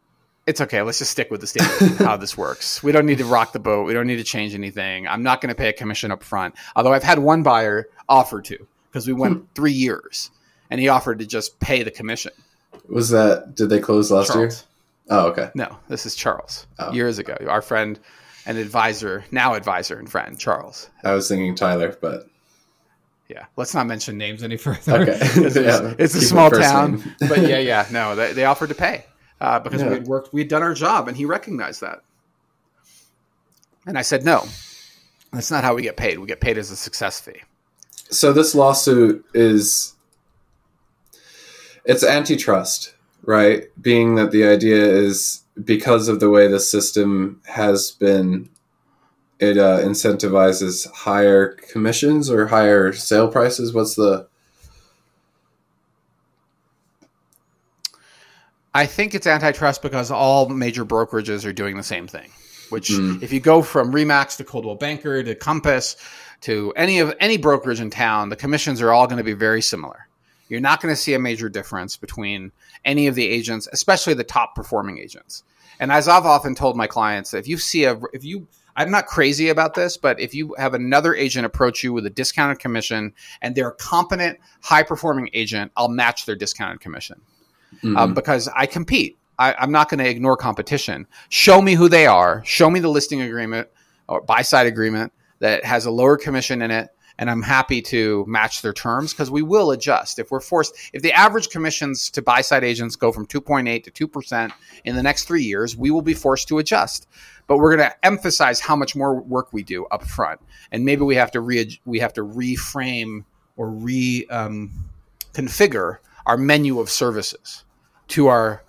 it's okay. Let's just stick with the standard how this works. We don't need to rock the boat. We don't need to change anything. I'm not going to pay a commission up front. Although I've had one buyer offer to, because we went hmm. three years and he offered to just pay the commission. Was that, did they close last Charles. year? Oh, okay. No, this is Charles. Oh. Years ago. Our friend and advisor, now advisor and friend, Charles. I was thinking Tyler, but. Yeah, let's not mention names any further. Okay. it's, yeah. it's a Keep small it town. But yeah, yeah, no, they, they offered to pay. Uh, because yeah. we'd worked, we'd done our job, and he recognized that. And I said, no, that's not how we get paid. We get paid as a success fee. So this lawsuit is, it's antitrust, right? Being that the idea is because of the way the system has been, it uh, incentivizes higher commissions or higher sale prices. What's the... I think it's antitrust because all major brokerages are doing the same thing, which Mm. if you go from Remax to Coldwell Banker to Compass to any of any brokerage in town, the commissions are all going to be very similar. You're not going to see a major difference between any of the agents, especially the top performing agents. And as I've often told my clients, if you see a, if you, I'm not crazy about this, but if you have another agent approach you with a discounted commission and they're a competent, high performing agent, I'll match their discounted commission. Mm-hmm. Um, because I compete. I, I'm not going to ignore competition. Show me who they are. Show me the listing agreement or buy-side agreement that has a lower commission in it, and I'm happy to match their terms because we will adjust. If we're forced, if the average commissions to buy-side agents go from two point eight to two percent in the next three years, we will be forced to adjust. But we're going to emphasize how much more work we do up front, and maybe we have to re we have to reframe or re um, configure our menu of services to our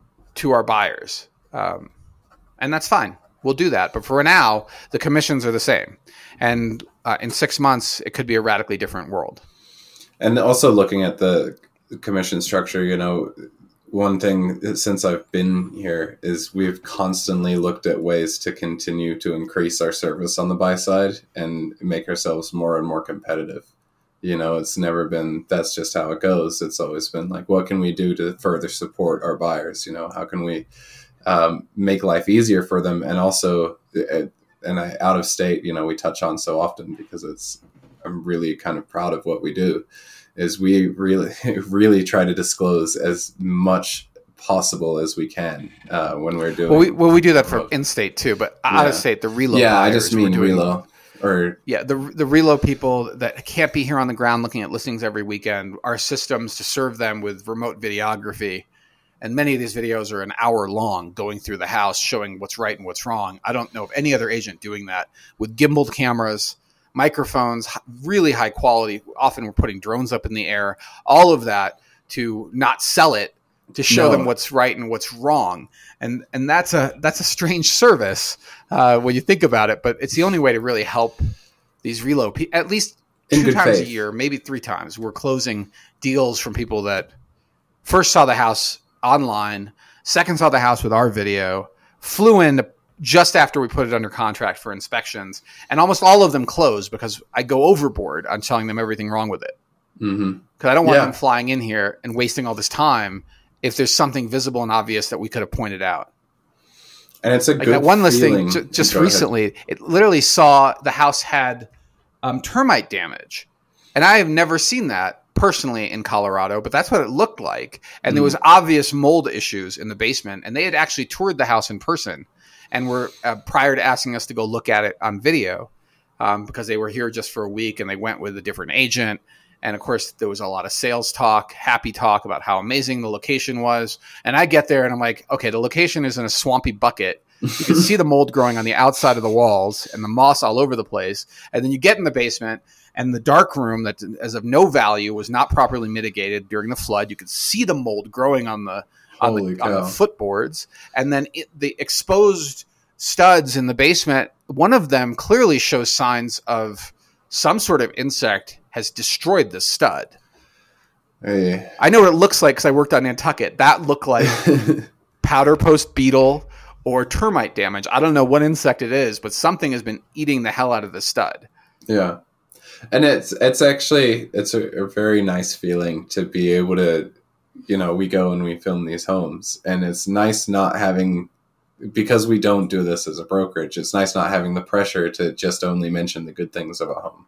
to our buyers, um, and that's fine. We'll do that. But for now, the commissions are the same, and uh, in six months, it could be a radically different world. And also looking at the commission structure, you know, one thing since I've been here is we've constantly looked at ways to continue to increase our service on the buy side and make ourselves more and more competitive. You know, it's never been, that's just how it goes. It's always been like, what can we do to further support our buyers? You know, how can we um, make life easier for them? And also, uh, and I, out of state, you know, we touch on so often because it's, I'm really kind of proud of what we do, is we really, really try to disclose as much possible as we can uh, when we're doing. Well, we, well, we do that for in-state too, but out yeah. of state, the reload. Yeah, I just mean reload. Or yeah, the the reload people that can't be here on the ground looking at listings every weekend, our systems to serve them with remote videography, and many of these videos are an hour long, going through the house, showing what's right and what's wrong. I don't know of any other agent doing that with gimbaled cameras, microphones, really high quality. Often we're putting drones up in the air, all of that to not sell it, to show no. them what's right and what's wrong. And and that's a that's a strange service uh, when you think about it, but it's the only way to really help these reload people. At least In two times faith. a year, maybe three times. We're closing deals from people that first saw the house online, second saw the house with our video, flew in just after we put it under contract for inspections, and almost all of them closed because I go overboard on telling them everything wrong with it. Because mm-hmm. I don't want yeah. them flying in here and wasting all this time if there's something visible and obvious that we could have pointed out. And it's a like good that one feeling. listing j- just Go recently, ahead. it literally saw the house had um, termite damage. And I have never seen that personally in Colorado, but that's what it looked like. And mm. there was obvious mold issues in the basement. And they had actually toured the house in person and were uh, prior to asking us to go look at it on video um, because they were here just for a week and they went with a different agent. And of course, there was a lot of sales talk, happy talk about how amazing the location was. And I get there and I'm like, okay, the location is in a swampy bucket. You can see the mold growing on the outside of the walls and the moss all over the place. And then you get in the basement and the dark room that is of no value was not properly mitigated during the flood. You could see the mold growing on the on Holy the, on the cow. footboards. And then it, the exposed studs in the basement, one of them clearly shows signs of some sort of insect has destroyed the stud. Hey. I know what it looks like because I worked on Nantucket. That looked like powder post beetle or termite damage. I don't know what insect it is, but something has been eating the hell out of the stud. Yeah. And it's it's actually, it's a, a very nice feeling to be able to you know, we go and we film these homes, and it's nice not having, because we don't do this as a brokerage, it's nice not having the pressure to just only mention the good things of a home.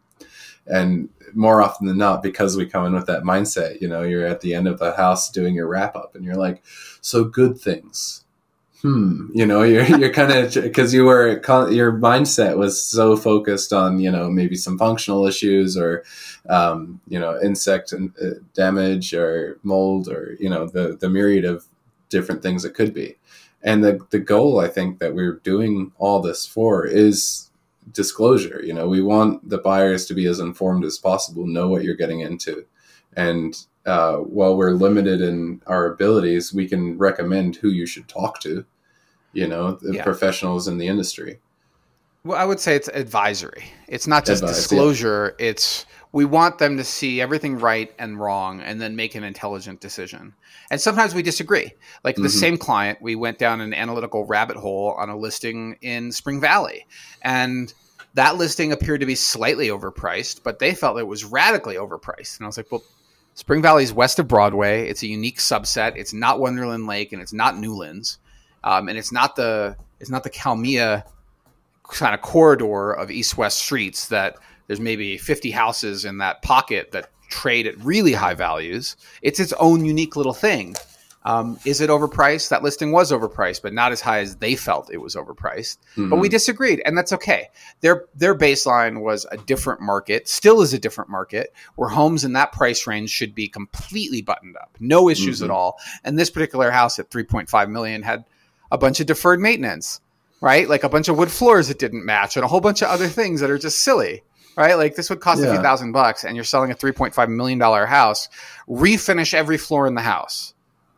And more often than not, because we come in with that mindset, you know, you're at the end of the house doing your wrap up and you're like, so good things. Hmm. You know, you're, you're kind of, because you were, your mindset was so focused on, you know, maybe some functional issues or, um, you know, insect damage or mold or, you know, the, the myriad of different things it could be. And the, the goal, I think, that we're doing all this for is disclosure. You know, we want the buyers to be as informed as possible, know what you're getting into. And uh, while we're limited in our abilities, we can recommend who you should talk to, you know, the yeah. professionals in the industry. Well, I would say it's advisory. It's not just Advice, disclosure. Yeah. It's, we want them to see everything right and wrong and then make an intelligent decision. And sometimes we disagree. Like the mm-hmm. same client, we went down an analytical rabbit hole on a listing in Spring Valley. And that listing appeared to be slightly overpriced, but they felt it was radically overpriced. And I was like, well, Spring Valley's west of Broadway. It's a unique subset. It's not Wonderland Lake and it's not Newlands. Um, and it's not the it's not the Calmia kind of corridor of east-west streets that there's maybe fifty houses in that pocket that trade at really high values. It's its own unique little thing. Um, is it overpriced? That listing was overpriced, but not as high as they felt it was overpriced. Mm-hmm. But we disagreed, and that's okay. Their their baseline was a different market, still is a different market, where homes in that price range should be completely buttoned up, no issues mm-hmm. at all. And this particular house at three point five million dollars had a bunch of deferred maintenance, right? Like a bunch of wood floors that didn't match, and a whole bunch of other things that are just silly. Right? Like this would cost yeah. a few thousand bucks and you're selling a three point five million dollars house, refinish every floor in the house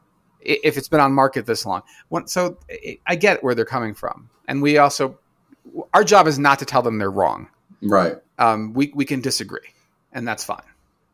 if it's been on market this long. So I get where they're coming from. And we also, our job is not to tell them they're wrong. Right. Um, we, we can disagree and that's fine.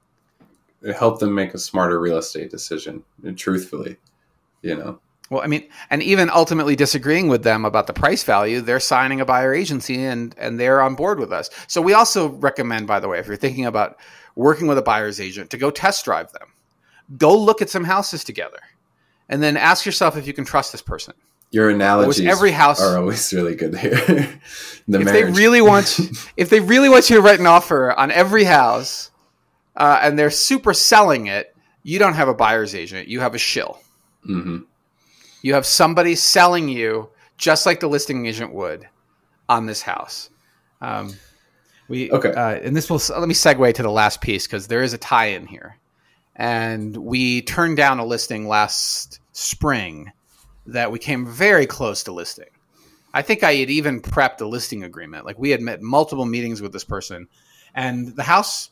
Help them make a smarter real estate decision, truthfully, you know. Well, I mean, and even ultimately disagreeing with them about the price value, they're signing a buyer agency and, and they're on board with us. So we also recommend, by the way, if you're thinking about working with a buyer's agent, to go test drive them. Go look at some houses together and then ask yourself if you can trust this person. Your analogies every house, are always really good here. the if marriage. they really want, if they really want you to write an offer on every house uh, and they're super selling it, you don't have a buyer's agent. You have a shill. Mm-hmm. You have somebody selling you just like the listing agent would on this house. Um, we okay, uh, and this will let me segue to the last piece because there is a tie-in here. And we turned down a listing last spring that we came very close to listing. I think I had even prepped a listing agreement. Like we had met multiple meetings with this person, and the house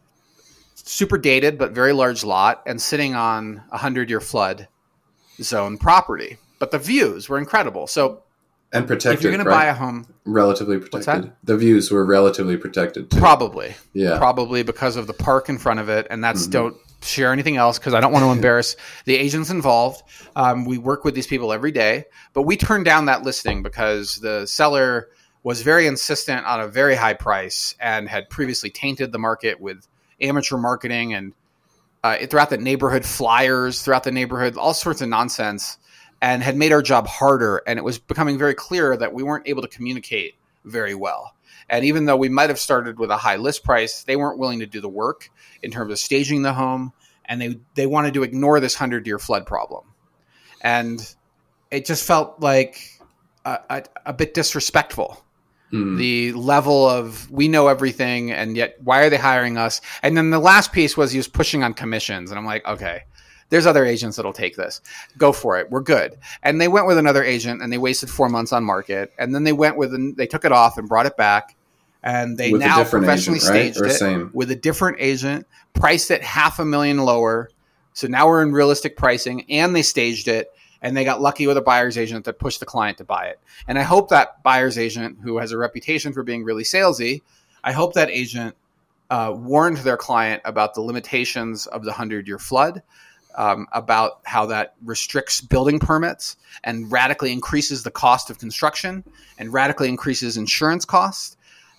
super dated but very large lot and sitting on a hundred-year flood zone property, but the views were incredible. So, and protected. If you're going right? to buy a home, relatively protected. The views were relatively protected too. Probably, yeah, probably because of the park in front of it, and that's mm-hmm. don't share anything else because I don't want to embarrass the agents involved. Um, we work with these people every day, but we turned down that listing because the seller was very insistent on a very high price and had previously tainted the market with amateur marketing and. Uh, throughout the neighborhood, flyers throughout the neighborhood, all sorts of nonsense, and had made our job harder. And it was becoming very clear that we weren't able to communicate very well. And even though we might have started with a high list price, they weren't willing to do the work in terms of staging the home. And they, they wanted to ignore this hundred-year flood problem. And it just felt like a, a, a bit disrespectful. Mm. The level of we know everything and yet why are they hiring us? And then the last piece was he was pushing on commissions. And I'm like, okay, there's other agents that'll take this. Go for it. We're good. And they went with another agent and they wasted four months on market. And then they went with, an, they took it off and brought it back. And they with now professionally agent, right? staged or it same? with a different agent, priced it half a million lower. So now we're in realistic pricing and they staged it. And they got lucky with a buyer's agent that pushed the client to buy it. And I hope that buyer's agent, who has a reputation for being really salesy, I hope that agent uh, warned their client about the limitations of the hundred-year flood, um, about how that restricts building permits and radically increases the cost of construction and radically increases insurance costs.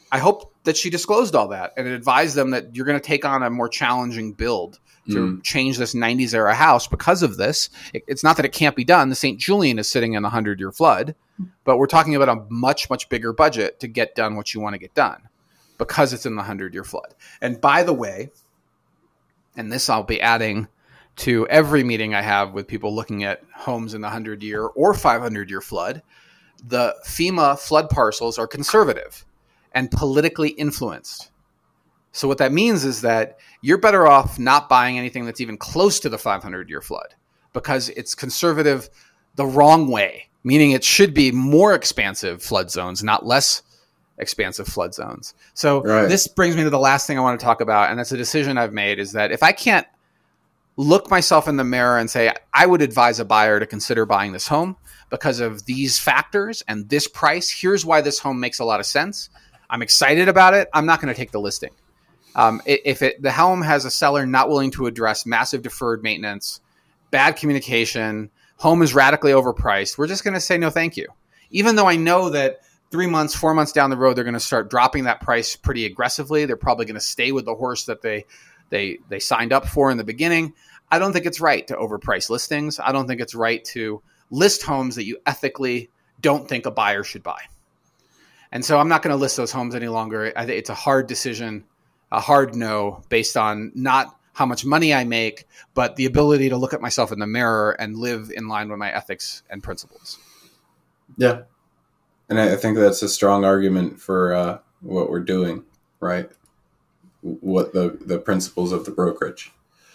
I hope that she disclosed all that and advised them that you're going to take on a more challenging build to mm. change this nineties era house because of this. It, it's not that it can't be done. The Saint Julian is sitting in a hundred-year flood, but we're talking about a much, much bigger budget to get done what you want to get done because it's in the hundred-year flood. And by the way, and this I'll be adding to every meeting I have with people looking at homes in the hundred-year or five hundred-year flood, the FEMA flood parcels are conservative and politically influenced. So what that means is that you're better off not buying anything that's even close to the five hundred-year flood because it's conservative the wrong way, meaning it should be more expansive flood zones, not less expansive flood zones. So right. This brings me to the last thing I want to talk about, and that's a decision I've made, is that if I can't look myself in the mirror and say, I would advise a buyer to consider buying this home because of these factors and this price, here's why this home makes a lot of sense. I'm excited about it. I'm not going to take the listing. Um, if it, the home has a seller not willing to address massive deferred maintenance, bad communication, home is radically overpriced, we're just going to say no thank you. Even though I know that three months, four months down the road, they're going to start dropping that price pretty aggressively. They're probably going to stay with the horse that they they they signed up for in the beginning. I don't think it's right to overprice listings. I don't think it's right to list homes that you ethically don't think a buyer should buy. And so I'm not going to list those homes any longer. I think it's a hard decision, a hard no, based on not how much money I make, but the ability to look at myself in the mirror and live in line with my ethics and principles. Yeah. And I think that's a strong argument for uh, what we're doing, right? What the, the principles of the brokerage.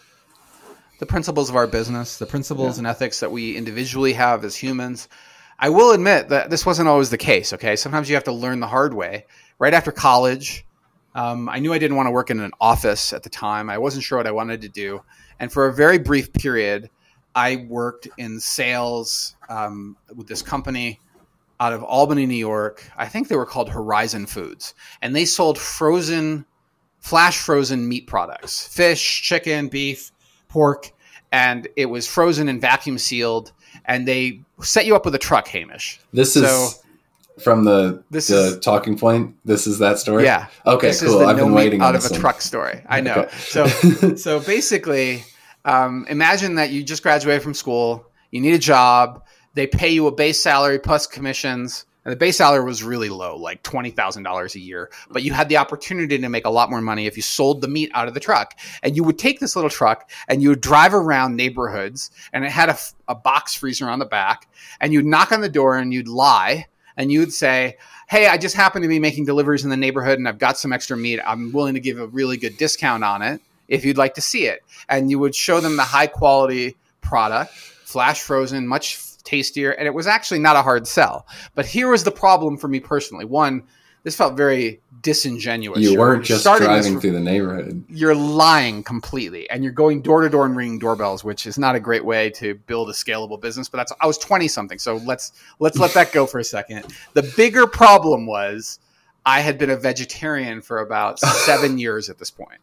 The principles of our business, the principles yeah. and ethics that we individually have as humans. I will admit that this wasn't always the case, okay? Sometimes you have to learn the hard way. Right after college, um, I knew I didn't want to work in an office at the time. I wasn't sure what I wanted to do. And for a very brief period, I worked in sales um, with this company out of Albany, New York. I think they were called Horizon Foods. And they sold frozen, flash frozen meat products, fish, chicken, beef, pork. And it was frozen and vacuum sealed. And they set you up with a truck, Hamish. This is so, from the this the is, talking point. This is that story. Yeah. Okay. This cool. Is the I've no been waiting out on of this a one. truck story. I know. Okay. So so basically, um, imagine that you just graduated from school. You need a job. They pay you a base salary plus commissions. And the base salary was really low, like twenty thousand dollars a year. But you had the opportunity to make a lot more money if you sold the meat out of the truck. And you would take this little truck and you would drive around neighborhoods, and it had a, a box freezer on the back. And you'd knock on the door and you'd lie. And you'd say, hey, I just happen to be making deliveries in the neighborhood and I've got some extra meat. I'm willing to give a really good discount on it if you'd like to see it. And you would show them the high quality product, flash frozen, much tastier, and it was actually not a hard sell. But here was the problem for me personally. One, this felt very disingenuous. You you're weren't just driving this, through the neighborhood. You're lying completely, and you're going door to door and ringing doorbells, which is not a great way to build a scalable business. But that's I was twenty something, so let's let's let that go for a second. The bigger problem was I had been a vegetarian for about seven years at this point.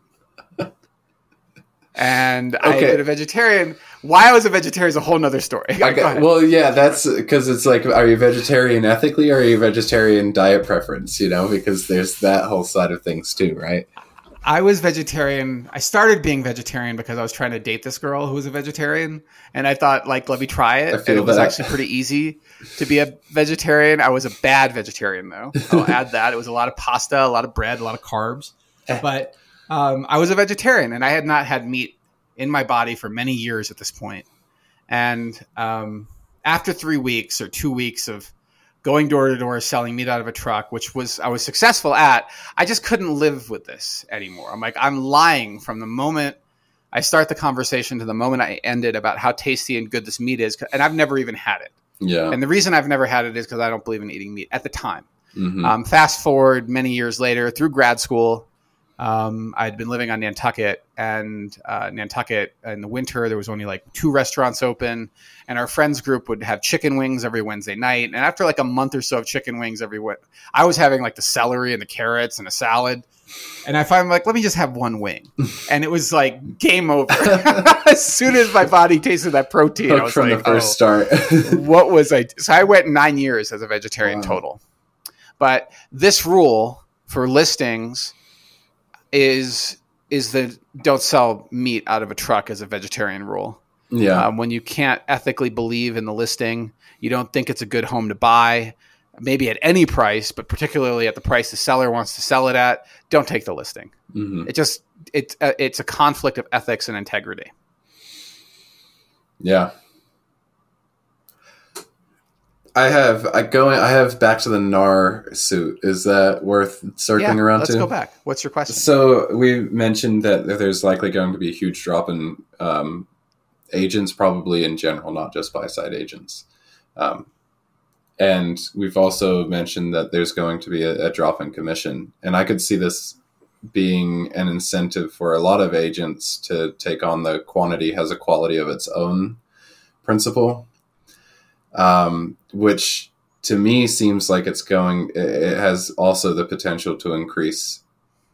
And okay. I had been a vegetarian. Why I was a vegetarian is a whole nother story. Okay. Well, yeah, that's because it's like, are you vegetarian ethically or are you vegetarian diet preference? You know, because there's that whole side of things too, right? I was vegetarian. I started being vegetarian because I was trying to date this girl who was a vegetarian. And I thought, like, let me try it. And it was that. actually pretty easy to be a vegetarian. I was a bad vegetarian, though. I'll add that. It was a lot of pasta, a lot of bread, a lot of carbs. But Um, I was a vegetarian, and I had not had meat in my body for many years at this point. And um, after three weeks or two weeks of going door to door, selling meat out of a truck, which was I was successful at, I just couldn't live with this anymore. I'm like, I'm lying from the moment I start the conversation to the moment I end it about how tasty and good this meat is, and I've never even had it. Yeah. And the reason I've never had it is because I don't believe in eating meat at the time. Mm-hmm. Um, fast forward many years later, through grad school. Um, I'd been living on Nantucket, and uh, Nantucket in the winter, there was only like two restaurants open, and our friends group would have chicken wings every Wednesday night. And after like a month or so of chicken wings every week, I was having like the celery and the carrots and a salad. And I finally like, let me just have one wing. And it was like game over. As soon as my body tasted that protein, Hooked I was from like, the first oh, start. What was I? So I went nine years as a vegetarian wow. total. But this rule for listings is is the don't sell meat out of a truck as a vegetarian rule. Yeah. Um, when you can't ethically believe in the listing, you don't think it's a good home to buy, maybe at any price, but particularly at the price the seller wants to sell it at, don't take the listing. Mm-hmm. It just it uh, it's a conflict of ethics and integrity. Yeah. I have I going I have back to the N A R suit. Is that worth circling yeah, around let's to? Let's go back. What's your question? So we mentioned that there's likely going to be a huge drop in um, agents, probably in general, not just buy side agents. Um, and we've also mentioned that there's going to be a, a drop in commission. And I could see this being an incentive for a lot of agents to take on the quantity has a quality of its own principle. Um, which to me seems like it's going, it has also the potential to increase.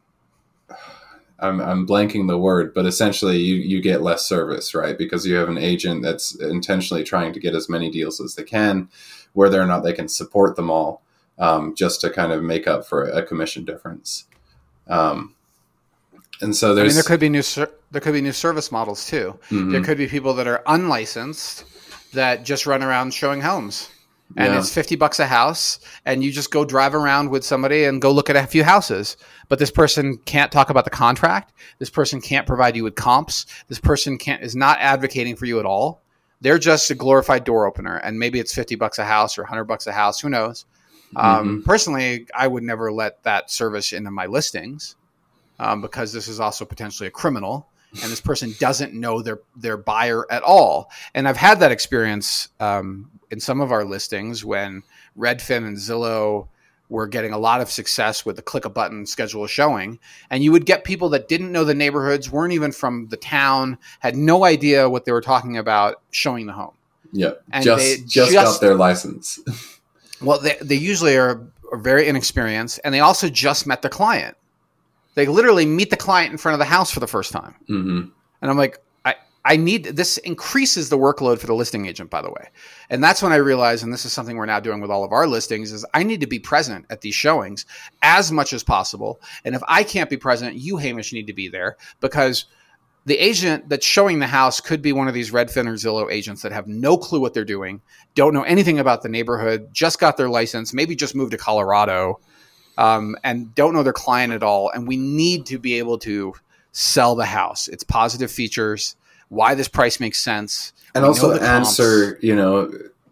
I'm, I'm blanking the word, but essentially you, you get less service, right? Because you have an agent that's intentionally trying to get as many deals as they can, whether or not they can support them all, um, just to kind of make up for a commission difference. Um, and so there's, I mean, there could be new, ser- there could be new service models too. Mm-hmm. There could be people that are unlicensed that just run around showing homes, and yeah. it's fifty bucks a house, and you just go drive around with somebody and go look at a few houses. But this person can't talk about the contract. This person can't provide you with comps. This person can't is not advocating for you at all. They're just a glorified door opener, and maybe it's fifty bucks a house or a hundred bucks a house. Who knows? Mm-hmm. Um, personally, I would never let that service into my listings um, because this is also potentially a criminal. And this person doesn't know their their buyer at all. And I've had that experience um, in some of our listings when Redfin and Zillow were getting a lot of success with the click a button, schedule a showing. And you would get people that didn't know the neighborhoods, weren't even from the town, had no idea what they were talking about showing the home. Yeah, and just, they just, just got their license. Well, they, they usually are, are very inexperienced, and they also just met the client. They literally meet the client in front of the house for the first time. Mm-hmm. And I'm like, I, I need, this increases the workload for the listing agent, by the way. And that's when I realized, and this is something we're now doing with all of our listings, is I need to be present at these showings as much as possible. And if I can't be present, you, Hamish, need to be there, because the agent that's showing the house could be one of these Redfin or Zillow agents that have no clue what they're doing, don't know anything about the neighborhood, just got their license, maybe just moved to Colorado, Um, and don't know their client at all. And we need to be able to sell the house. Its positive features, why this price makes sense. And we also answer, you know,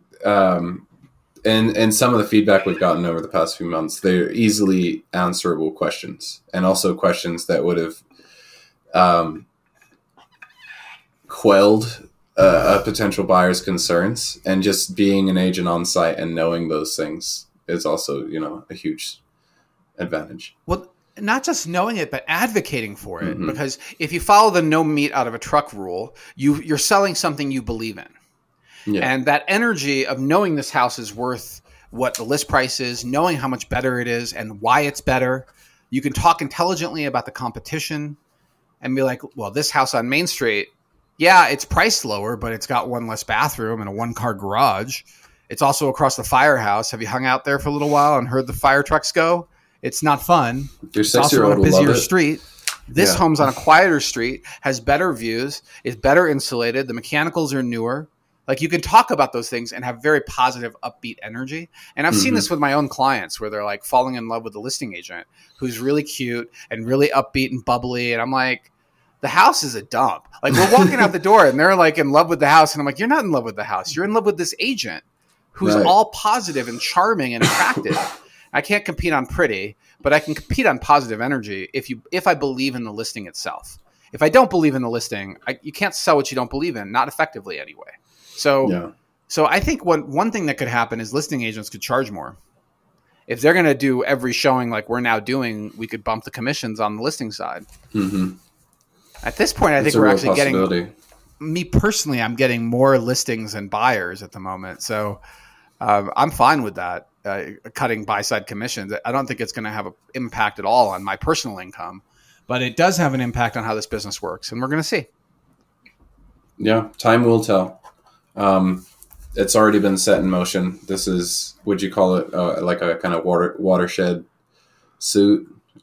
um, and, and some of the feedback we've gotten over the past few months, they're easily answerable questions, and also questions that would have um, quelled uh, a potential buyer's concerns. And just being an agent on site and knowing those things is also, you know, a huge advantage. Well, not just knowing it, but advocating for it. Mm-hmm. Because if you follow the no meat out of a truck rule, you, you're selling something you believe in. Yeah. And that energy of knowing this house is worth what the list price is, knowing how much better it is and why it's better. You can talk intelligently about the competition and be like, well, this house on Main Street, yeah, it's priced lower, but it's got one less bathroom and a one-car garage. It's also across the firehouse. Have you hung out there for a little while and heard the fire trucks go? It's not fun. Your it's also on a busier street. This yeah. home's on a quieter street, has better views, is better insulated. The mechanicals are newer. Like, you can talk about those things and have very positive, upbeat energy. And I've mm-hmm. seen this with my own clients where they're like falling in love with the listing agent who's really cute and really upbeat and bubbly. And I'm like, the house is a dump. Like, we're walking out the door and they're like in love with the house. And I'm like, you're not in love with the house. You're in love with this agent who's right. all positive and charming and attractive. I can't compete on pretty, but I can compete on positive energy if you if I believe in the listing itself. If I don't believe in the listing, I, you can't sell what you don't believe in, not effectively anyway. So, yeah. so I think one one thing that could happen is listing agents could charge more. If they're going to do every showing like we're now doing, we could bump the commissions on the listing side. Mm-hmm. At this point, I That's think we're actually getting. Me personally, I'm getting more listings than buyers at the moment, so um, I'm fine with that. Uh, cutting buy-side commissions. I don't think it's going to have an impact at all on my personal income, but it does have an impact on how this business works, and we're going to see. Yeah, time will tell. Um, it's already been set in motion. This is, would you call it uh, like a kind of water watershed suit?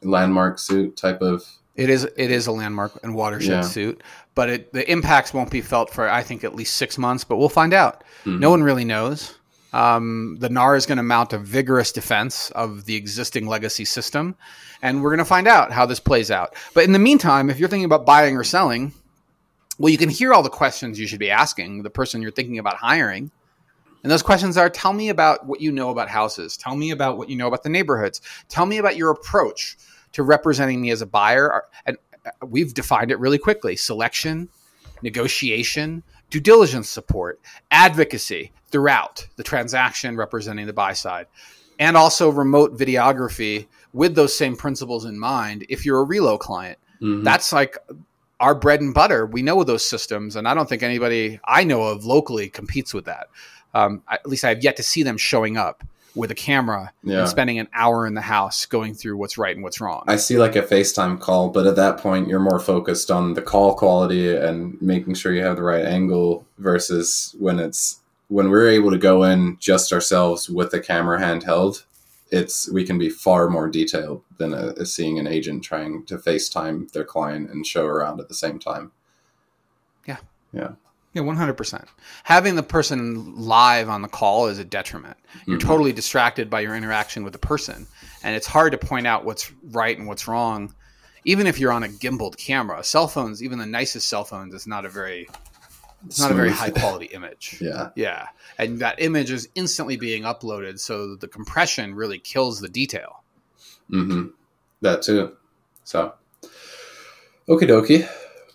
landmark suit type of. It is it is a landmark and watershed Yeah. suit, but it, the impacts won't be felt for, I think, at least six months, but we'll find out. Mhm. No one really knows. Um, the N A R is going to mount a vigorous defense of the existing legacy system, and we're going to find out how this plays out. But in the meantime, if you're thinking about buying or selling, well, you can hear all the questions you should be asking the person you're thinking about hiring. And those questions are, tell me about what you know about houses. Tell me about what you know about the neighborhoods. Tell me about your approach to representing me as a buyer. And we've defined it really quickly: selection, negotiation, due diligence support, advocacy throughout the transaction representing the buy side, and also remote videography with those same principles in mind if you're a relo client. Mhm. That's like our bread and butter. We know those systems, and I don't think anybody I know of locally competes with that. Um, at least I have yet to see them showing up with a camera Yeah. and spending an hour in the house going through what's right and what's wrong. I see like a FaceTime call, but at that point you're more focused on the call quality and making sure you have the right angle versus when it's when we're able to go in just ourselves with the camera handheld, it's we can be far more detailed than a, a seeing an agent trying to FaceTime their client and show around at the same time. Yeah. Yeah. Yeah, one hundred percent. Having the person live on the call is a detriment. You're Mhm. totally distracted by your interaction with the person, and it's hard to point out what's right and what's wrong, even if you're on a gimbaled camera. Cell phones, even the nicest cell phones, is not a very it's not a very Smooth. high quality image. Yeah. Yeah, and that image is instantly being uploaded, so the compression really kills the detail. Mm-hmm. That too. So, okie dokie.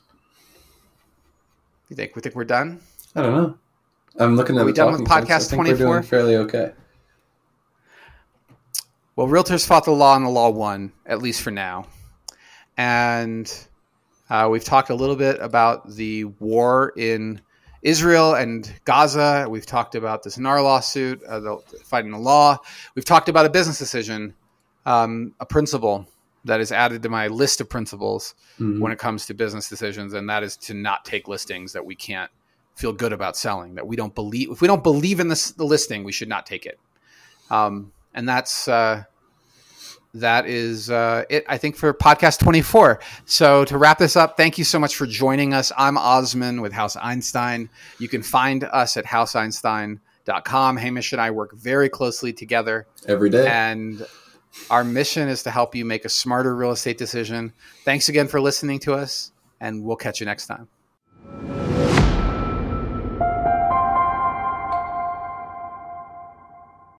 You think we think we're done? I don't know. I'm looking at Are we the done with talking podcast points. I think we're twenty-four? doing fairly okay. Well, realtors fought the law and the law won, at least for now. And uh, we've talked a little bit about the war in Israel and Gaza. We've talked about this N A R lawsuit, uh, the fighting the law. We've talked about a business decision, um, a principle that is added to my list of principles Mhm. when it comes to business decisions, and that is to not take listings that we can't feel good about selling, that we don't believe. If we don't believe in this, the listing, we should not take it. Um, and that's uh, that is uh, it, I think, for podcast twenty-four. So to wrap this up, thank you so much for joining us. I'm Osman with House Einstein. You can find us at house einstein dot com. Hamish and I work very closely together, Every day. and our mission is to help you make a smarter real estate decision. Thanks again for listening to us, and we'll catch you next time.